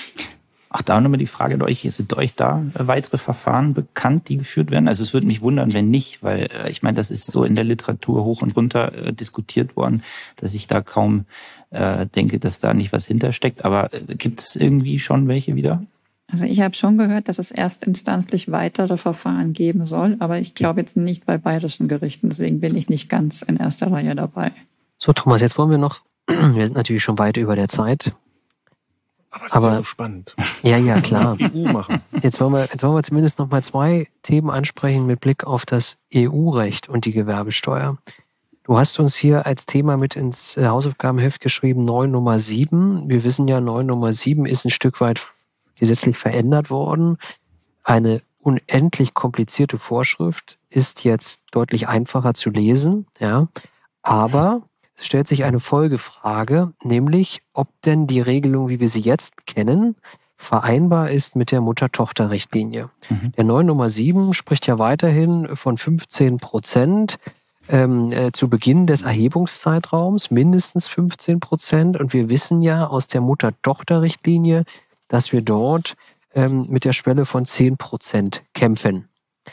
Auch da nochmal die Frage an euch, sind euch da weitere Verfahren bekannt, die geführt werden? Also es würde mich wundern, wenn nicht, weil äh, ich meine, das ist so in der Literatur hoch und runter äh, diskutiert worden, dass ich da kaum äh, denke, dass da nicht was hintersteckt. Aber äh, gibt es irgendwie schon welche wieder? Also ich habe schon gehört, dass es erstinstanzlich weitere Verfahren geben soll, aber ich glaube jetzt nicht bei bayerischen Gerichten, deswegen bin ich nicht ganz in erster Reihe dabei. So, Thomas, jetzt wollen wir noch, wir sind natürlich schon weit über der Zeit. Aber es Aber, ist ja so spannend. Ja, ja, klar. E U machen. Jetzt wollen wir, jetzt wollen wir zumindest noch mal zwei Themen ansprechen mit Blick auf das E U-Recht und die Gewerbesteuer. Du hast uns hier als Thema mit ins Hausaufgabenheft geschrieben, neun Nummer sieben. Wir wissen ja, neun Nummer sieben ist ein Stück weit gesetzlich verändert worden. Eine unendlich komplizierte Vorschrift ist jetzt deutlich einfacher zu lesen, ja. Aber es stellt sich eine Folgefrage, nämlich ob denn die Regelung, wie wir sie jetzt kennen, vereinbar ist mit der Mutter-Tochter-Richtlinie. Mhm. Der neun Nummer sieben spricht ja weiterhin von fünfzehn Prozent ähm, äh, zu Beginn des Erhebungszeitraums, mindestens fünfzehn Prozent. Und wir wissen ja aus der Mutter-Tochter-Richtlinie, dass wir dort ähm, mit der Schwelle von zehn Prozent kämpfen.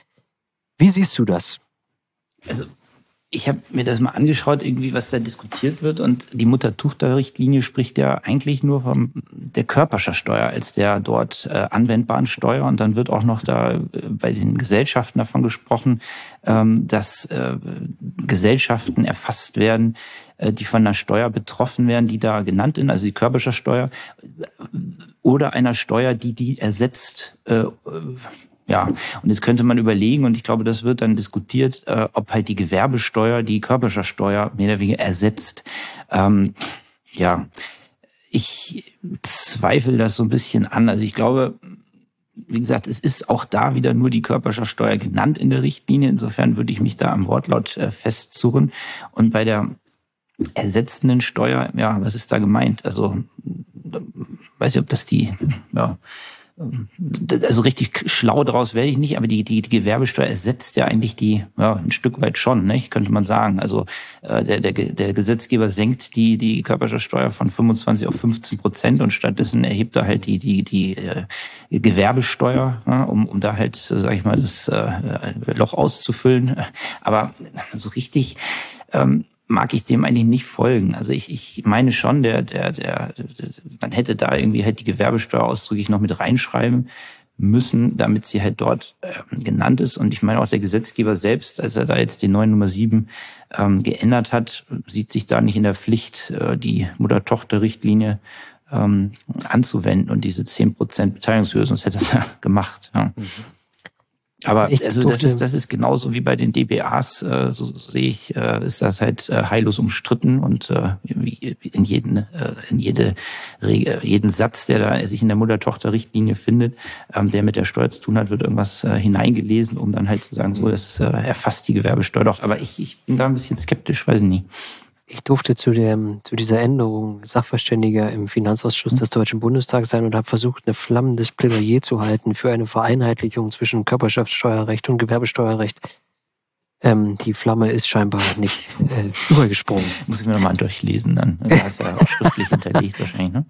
Wie siehst du das? Also ich habe mir das mal angeschaut, irgendwie, was da diskutiert wird. Und die Mutter-Tochter-Richtlinie spricht ja eigentlich nur von der Körperschaftsteuer als der dort äh, anwendbaren Steuer. Und dann wird auch noch da äh, bei den Gesellschaften davon gesprochen, ähm, dass äh, Gesellschaften erfasst werden, äh, die von einer Steuer betroffen werden, die da genannt sind, also die Körperschaftsteuer, oder einer Steuer, die die ersetzt. Äh, Ja, und jetzt könnte man überlegen, und ich glaube, das wird dann diskutiert, äh, ob halt die Gewerbesteuer die Körperschaftsteuer mehr oder weniger ersetzt. Ähm, ja, ich zweifle das so ein bisschen an. Also ich glaube, wie gesagt, es ist auch da wieder nur die Körperschaftsteuer genannt in der Richtlinie. Insofern würde ich mich da am Wortlaut äh, festzurren. Und bei der ersetzenden Steuer, ja, was ist da gemeint? Also, weiß ich, ob das die, ja, also richtig schlau daraus werde ich nicht, aber die, die, die Gewerbesteuer ersetzt ja eigentlich die, ja, ein Stück weit schon, ne, könnte man sagen. Also äh, der, der, der Gesetzgeber senkt die, die Körperschaftsteuer von fünfundzwanzig auf fünfzehn Prozent und stattdessen erhebt er halt die, die, die äh, Gewerbesteuer, ja, um, um da halt, sag ich mal, das äh, Loch auszufüllen. Aber so richtig ähm, mag ich dem eigentlich nicht folgen. Also ich, ich meine schon, der, der, der, der, man hätte da irgendwie halt die Gewerbesteuer ausdrücklich noch mit reinschreiben müssen, damit sie halt dort äh, genannt ist. Und ich meine auch der Gesetzgeber selbst, als er da jetzt die neue Nummer sieben ähm, geändert hat, sieht sich da nicht in der Pflicht, äh, die Mutter-Tochter-Richtlinie ähm, anzuwenden und diese zehn Prozent Beteiligungshöhe, sonst hätte er es ja gemacht. Ja. Mhm. Aber ich also das ist das ist genauso wie bei den D B As, äh, so sehe ich, äh, ist das halt äh, heillos umstritten und äh, in jeden äh, in jede Regel, jeden Satz, der da sich in der Mutter-Tochter-Richtlinie findet, ähm, der mit der Steuer zu tun hat, wird irgendwas äh, hineingelesen, um dann halt zu sagen, so das äh, erfasst die Gewerbesteuer doch. Aber ich ich bin da ein bisschen skeptisch, weiß ich nicht. Ich durfte zu, dem, zu dieser Änderung Sachverständiger im Finanzausschuss des Deutschen Bundestags sein und habe versucht, ein flammendes Plädoyer zu halten für eine Vereinheitlichung zwischen Körperschaftssteuerrecht und Gewerbesteuerrecht. Ähm, die Flamme ist scheinbar nicht äh, übergesprungen. Muss ich mir nochmal durchlesen dann. Du hast ja auch schriftlich hinterlegt wahrscheinlich, ne?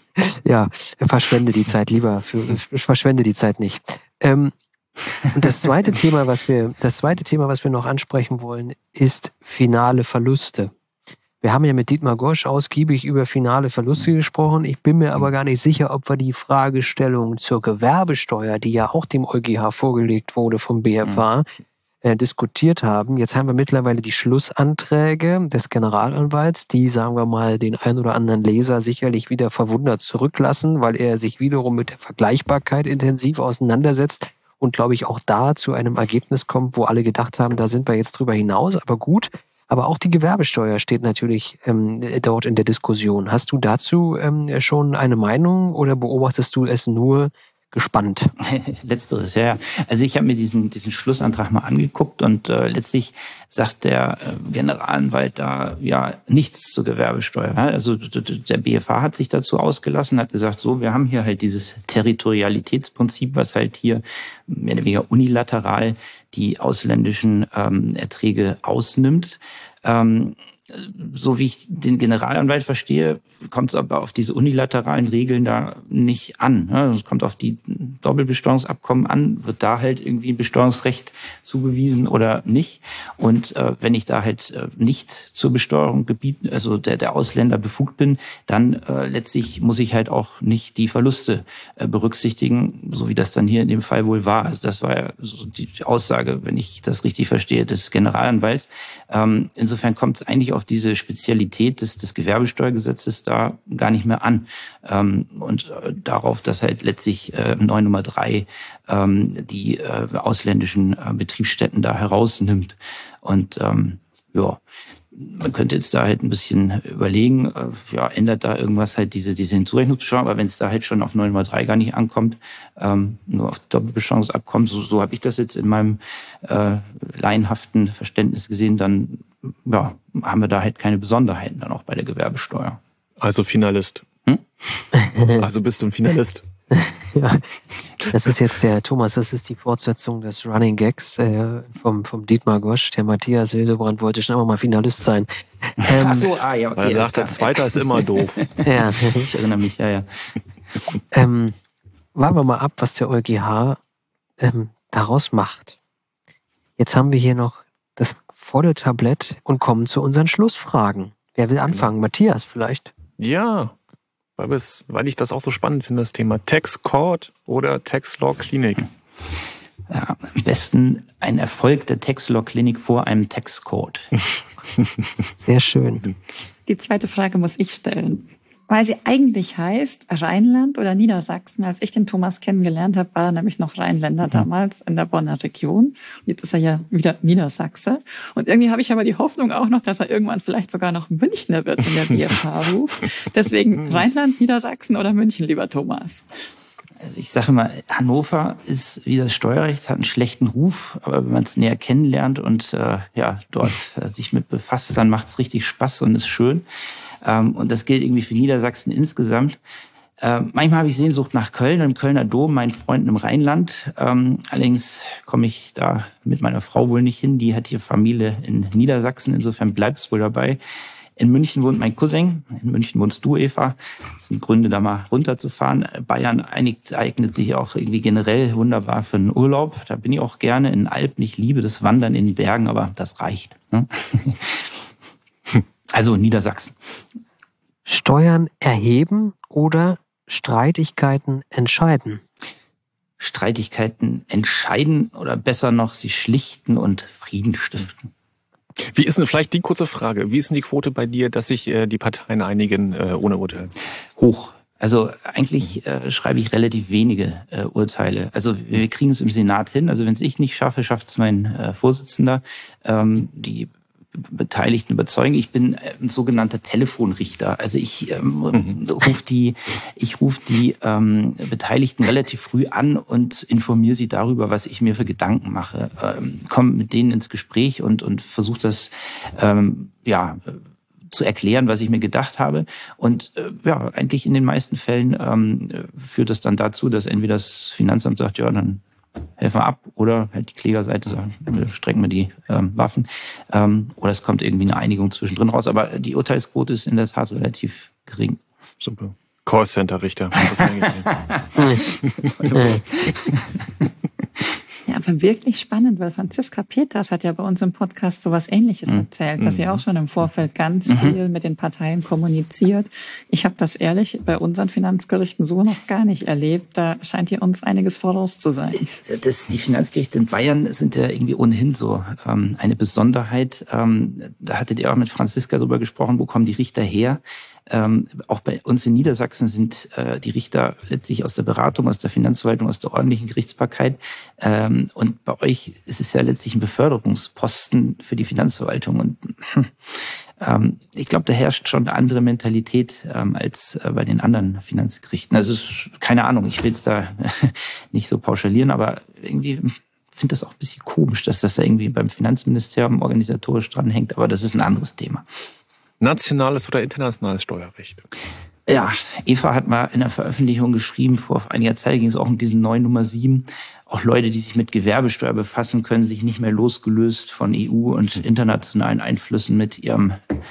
Ja, verschwende die Zeit lieber. Für, verschwende die Zeit nicht. Ähm, und das zweite Thema, was wir, das zweite Thema, was wir noch ansprechen wollen, ist finale Verluste. Wir haben ja mit Dietmar Gosch ausgiebig über finale Verluste gesprochen. Ich bin mir aber gar nicht sicher, ob wir die Fragestellung zur Gewerbesteuer, die ja auch dem EuGH vorgelegt wurde vom B F H, äh, diskutiert haben. Jetzt haben wir mittlerweile die Schlussanträge des Generalanwalts, die, sagen wir mal, den ein oder anderen Leser sicherlich wieder verwundert zurücklassen, weil er sich wiederum mit der Vergleichbarkeit intensiv auseinandersetzt und, glaube ich, auch da zu einem Ergebnis kommt, wo alle gedacht haben, da sind wir jetzt drüber hinaus. Aber gut. Aber auch die Gewerbesteuer steht natürlich ähm, dort in der Diskussion. Hast du dazu ähm, schon eine Meinung oder beobachtest du es nur gespannt? Letzteres, ja. Also ich habe mir diesen diesen Schlussantrag mal angeguckt und äh, letztlich sagt der äh, Generalanwalt da ja nichts zur Gewerbesteuer. Also der B F H hat sich dazu ausgelassen, hat gesagt, so, wir haben hier halt dieses Territorialitätsprinzip, was halt hier mehr oder weniger unilateral die ausländischen ähm, Erträge ausnimmt. Ähm, so wie ich den Generalanwalt verstehe, kommt es aber auf diese unilateralen Regeln da nicht an. Es kommt auf die Doppelbesteuerungsabkommen an, wird da halt irgendwie ein Besteuerungsrecht zugewiesen oder nicht. Und äh, wenn ich da halt äh, nicht zur Besteuerung gebieten, also der, der Ausländer befugt bin, dann äh, letztlich muss ich halt auch nicht die Verluste äh, berücksichtigen, so wie das dann hier in dem Fall wohl war. Also das war ja so die Aussage, wenn ich das richtig verstehe, des Generalanwalts. Ähm, insofern kommt es eigentlich auf diese Spezialität des, des Gewerbesteuergesetzes da gar nicht mehr an. Ähm, und äh, darauf, dass halt letztlich äh, neun Nummer drei ähm, die äh, ausländischen äh, Betriebsstätten da herausnimmt. Und ähm, ja, man könnte jetzt da halt ein bisschen überlegen, äh, ja, ändert da irgendwas halt diese diese Hinzurechnungsbesteuerung, aber wenn es da halt schon auf neun Nummer drei gar nicht ankommt, ähm, nur auf Doppelbesteuerungsabkommen, so, so habe ich das jetzt in meinem äh, laienhaften Verständnis gesehen, dann ja, haben wir da halt keine Besonderheiten dann auch bei der Gewerbesteuer. Also Finalist. Hm? Also bist du ein Finalist. Ja, das ist jetzt der, Thomas, das ist die Fortsetzung des Running Gags äh, vom, vom Dietmar Gosch. Der Matthias Hildebrand wollte schon immer mal Finalist sein. Ähm, Ach so, ah ja, okay. Weil er sagt, der Zweite ist immer doof. Ja. Ich erinnere mich, ja, ja. Ähm, warten wir mal ab, was der EuGH ähm, daraus macht. Jetzt haben wir hier noch das volle Tablett und kommen zu unseren Schlussfragen. Wer will anfangen? Genau. Matthias vielleicht? Ja, weil, es, weil ich das auch so spannend finde, das Thema Tax Court oder Tax Law Clinic. Ja, am besten ein Erfolg der Tax Law Clinic vor einem Tax Court. Sehr schön. Die zweite Frage muss ich stellen. Weil sie eigentlich heißt Rheinland oder Niedersachsen. Als ich den Thomas kennengelernt habe, war er nämlich noch Rheinländer damals in der Bonner Region. Jetzt ist er ja wieder Niedersachse. Und irgendwie habe ich aber die Hoffnung auch noch, dass er irgendwann vielleicht sogar noch Münchner wird, wenn der B F H ruft. Deswegen Rheinland, Niedersachsen oder München, lieber Thomas? Also ich sage mal, Hannover ist wie das Steuerrecht, hat einen schlechten Ruf, aber wenn man es näher kennenlernt und äh, ja dort äh, sich mit befasst, dann macht es richtig Spaß und ist schön. Ähm, und das gilt irgendwie für Niedersachsen insgesamt. Ähm, manchmal habe ich Sehnsucht nach Köln, im Kölner Dom, meinen Freunden im Rheinland. Ähm, allerdings komme ich da mit meiner Frau wohl nicht hin. Die hat hier Familie in Niedersachsen, insofern bleibt es wohl dabei. In München wohnt mein Cousin. In München wohnst du, Eva. Das sind Gründe, da mal runterzufahren. Bayern einigt, eignet sich auch irgendwie generell wunderbar für einen Urlaub. Da bin ich auch gerne in den Alpen. Ich liebe das Wandern in den Bergen, aber das reicht. Ne? Also Niedersachsen. Steuern erheben oder Streitigkeiten entscheiden? Streitigkeiten entscheiden oder besser noch, sie schlichten und Frieden stiften. Wie ist denn vielleicht die kurze Frage, wie ist denn die Quote bei dir, dass sich äh, die Parteien einigen äh, ohne Urteil? Hoch. Also eigentlich äh, schreibe ich relativ wenige äh, Urteile. Also wir kriegen es im Senat hin. Also wenn es ich nicht schaffe, schafft es mein äh, Vorsitzender. Ähm, die Beteiligten überzeugen. Ich bin ein sogenannter Telefonrichter. Also ich ähm, mhm. rufe die, ich rufe die ähm, Beteiligten relativ früh an und informiere sie darüber, was ich mir für Gedanken mache. Ähm, komme mit denen ins Gespräch und und versuche das ähm, ja zu erklären, was ich mir gedacht habe. Und äh, ja, eigentlich in den meisten Fällen ähm, führt das dann dazu, dass entweder das Finanzamt sagt, ja, dann helfen wir ab, oder halt die Klägerseite sagt, strecken wir die ähm, Waffen. Ähm, oder es kommt irgendwie eine Einigung zwischendrin raus. Aber die Urteilsquote ist in der Tat relativ gering. Super. Callcenter-Richter. Ja, aber wirklich spannend, weil Franziska Peters hat ja bei uns im Podcast sowas Ähnliches mhm. erzählt, dass sie auch schon im Vorfeld ganz mhm. viel mit den Parteien kommuniziert. Ich habe das ehrlich bei unseren Finanzgerichten so noch gar nicht erlebt. Da scheint hier uns einiges voraus zu sein. Das, die Finanzgerichte in Bayern sind ja irgendwie ohnehin so ähm, eine Besonderheit. Ähm, da hattet ihr auch mit Franziska drüber gesprochen, wo kommen die Richter her? Ähm, auch bei uns in Niedersachsen sind äh, die Richter letztlich aus der Beratung, aus der Finanzverwaltung, aus der ordentlichen Gerichtsbarkeit. Ähm, und bei euch ist es ja letztlich ein Beförderungsposten für die Finanzverwaltung. Und ähm, ich glaube, da herrscht schon eine andere Mentalität ähm, als äh, bei den anderen Finanzgerichten. Also es ist, keine Ahnung, ich will es da nicht so pauschalieren, aber irgendwie finde das auch ein bisschen komisch, dass das da irgendwie beim Finanzministerium organisatorisch dranhängt. Aber das ist ein anderes Thema. Nationales oder internationales Steuerrecht? Ja, Eva hat mal in der Veröffentlichung geschrieben, vor einiger Zeit ging es auch um diesen neuen Nummer sieben. Auch Leute, die sich mit Gewerbesteuer befassen, können sich nicht mehr losgelöst von E U und internationalen Einflüssen mit ihrem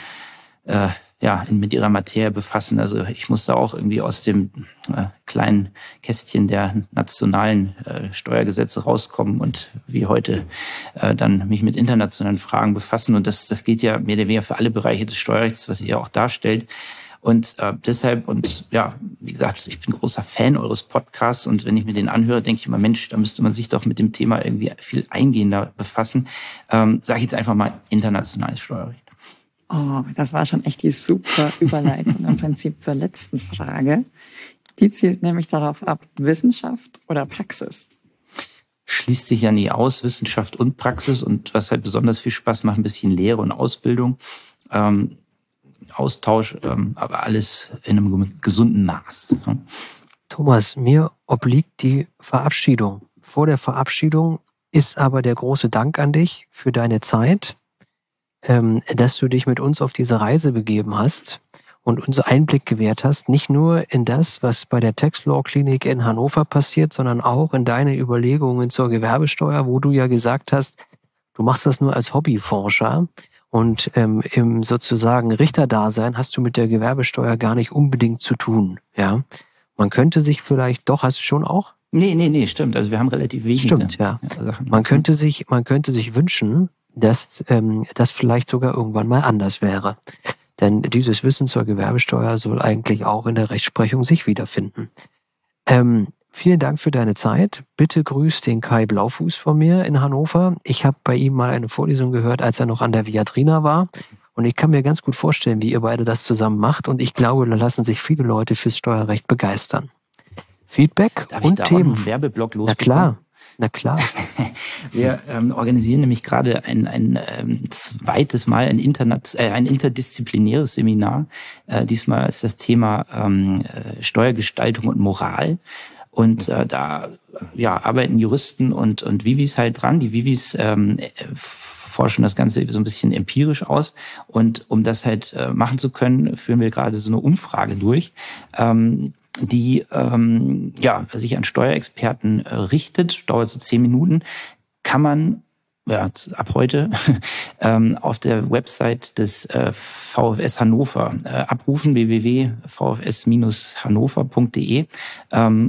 äh, ja, mit ihrer Materie befassen. Also ich muss da auch irgendwie aus dem äh, kleinen Kästchen der nationalen äh, Steuergesetze rauskommen und wie heute äh, dann mich mit internationalen Fragen befassen. Und das, das gilt ja mehr oder weniger für alle Bereiche des Steuerrechts, was ihr auch darstellt. Und äh, deshalb, und ja, wie gesagt, ich bin großer Fan eures Podcasts und wenn ich mir den anhöre, denke ich immer, Mensch, da müsste man sich doch mit dem Thema irgendwie viel eingehender befassen. Ähm, sage ich jetzt einfach mal internationales Steuerrecht. Oh, das war schon echt die super Überleitung im Prinzip zur letzten Frage. Die zielt nämlich darauf ab, Wissenschaft oder Praxis? Schließt sich ja nie aus, Wissenschaft und Praxis. Und was halt besonders viel Spaß macht, ein bisschen Lehre und Ausbildung, ähm, Austausch, ähm, aber alles in einem gesunden Maß. Ja. Thomas, mir obliegt die Verabschiedung. Vor der Verabschiedung ist aber der große Dank an dich für deine Zeit, dass du dich mit uns auf diese Reise begeben hast und uns Einblick gewährt hast, nicht nur in das, was bei der Tax Law Klinik in Hannover passiert, sondern auch in deine Überlegungen zur Gewerbesteuer, wo du ja gesagt hast, du machst das nur als Hobbyforscher und ähm, im sozusagen Richterdasein hast du mit der Gewerbesteuer gar nicht unbedingt zu tun. Ja, man könnte sich vielleicht doch, hast du schon auch? Nee, nee, nee, stimmt. Also wir haben relativ wenige. Stimmt, ja. Sachen. Man könnte sich, man könnte sich wünschen, dass ähm, das vielleicht sogar irgendwann mal anders wäre. Denn dieses Wissen zur Gewerbesteuer soll eigentlich auch in der Rechtsprechung sich wiederfinden. Ähm, vielen Dank für deine Zeit. Bitte grüß den Kai Blaufuß von mir in Hannover. Ich habe bei ihm mal eine Vorlesung gehört, als er noch an der Viadrina war. Und ich kann mir ganz gut vorstellen, wie ihr beide das zusammen macht. Und ich glaube, da lassen sich viele Leute fürs Steuerrecht begeistern. Feedback Darf und ich da Themen. Auch einen Werbeblock losbekommen? Na klar. Na klar. Wir ähm, organisieren nämlich gerade ein, ein ähm, zweites Mal ein, Internet, äh, ein interdisziplinäres Seminar. Äh, diesmal ist das Thema ähm, Steuergestaltung und Moral. Und äh, da ja, arbeiten Juristen und, und Vivis halt dran. Die Vivis ähm, forschen das Ganze so ein bisschen empirisch aus. Und um das halt äh, machen zu können, führen wir gerade so eine Umfrage durch. Ähm, die ähm, ja sich an Steuerexperten äh, richtet, dauert so zehn Minuten, kann man ja ab heute ähm, auf der Website des äh, V F S Hannover äh, abrufen, w w w punkt v f s Bindestrich hannover punkt d e. Ähm,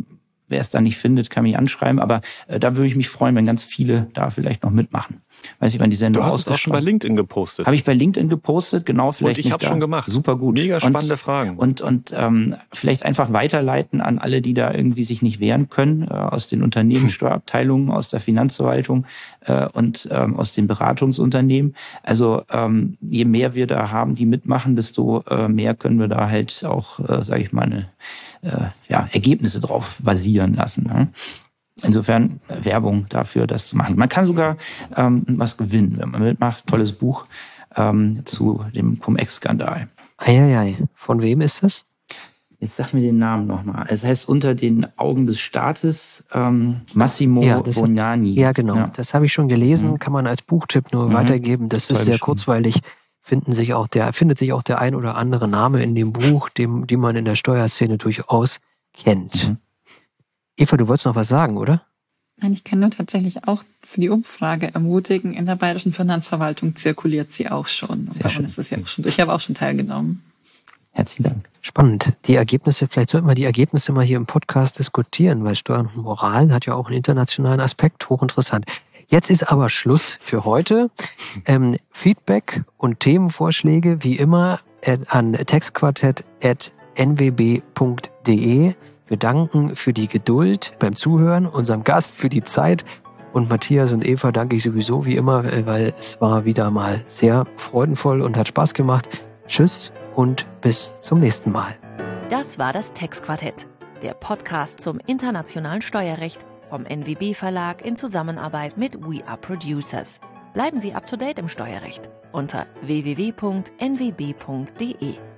wer es da nicht findet, kann mich anschreiben. Aber äh, da würde ich mich freuen, wenn ganz viele da vielleicht noch mitmachen. Weiß ich, wann die Sendung ausgestrahlt. Du hast es auch schon bei LinkedIn gepostet. Habe ich bei LinkedIn gepostet, genau. Vielleicht und ich habe es schon gemacht. Super gut. Mega spannende und, Fragen. Und und ähm, vielleicht einfach weiterleiten an alle, die da irgendwie sich nicht wehren können, äh, aus den Unternehmenssteuerabteilungen, aus der Finanzverwaltung äh, und ähm, aus den Beratungsunternehmen. Also ähm, je mehr wir da haben, die mitmachen, desto äh, mehr können wir da halt auch, äh, sage ich mal, eine, äh, ja, Ergebnisse drauf basieren lassen. Ne? Insofern Werbung dafür, das zu machen. Man kann sogar ähm, was gewinnen, wenn man mitmacht. Tolles Buch ähm, zu dem Cum-Ex-Skandal. Eieiei. Von wem ist das? Jetzt sag mir den Namen nochmal. Es heißt Unter den Augen des Staates ähm, Massimo ja, das Bognani. Ja, genau. Ja. Das habe ich schon gelesen. Mhm. Kann man als Buchtipp nur mhm. weitergeben. Das Total ist sehr kurzweilig. Finden sich auch der, findet sich auch der ein oder andere Name in dem Buch, dem, die man in der Steuerszene durchaus kennt. Mhm. Eva, du wolltest noch was sagen, oder? Nein, ich kann nur tatsächlich auch für die Umfrage ermutigen. In der Bayerischen Finanzverwaltung zirkuliert sie auch schon. Sehr schön. Ist es ja auch schon. Ich habe auch schon teilgenommen. Herzlichen Dank. Spannend. Die Ergebnisse, vielleicht sollten wir die Ergebnisse mal hier im Podcast diskutieren, weil Steuern und Moral hat ja auch einen internationalen Aspekt. Hochinteressant. Jetzt ist aber Schluss für heute. Ähm, Feedback und Themenvorschläge wie immer an textquartett at n w b punkt d e. Wir danken für die Geduld beim Zuhören, unserem Gast für die Zeit und Matthias und Eva danke ich sowieso wie immer, weil es war wieder mal sehr freudenvoll und hat Spaß gemacht. Tschüss und bis zum nächsten Mal. Das war das Textquartett, der Podcast zum internationalen Steuerrecht vom N W B Verlag in Zusammenarbeit mit We Are Producers. Bleiben Sie up to date im Steuerrecht unter w w w punkt n w b punkt d e.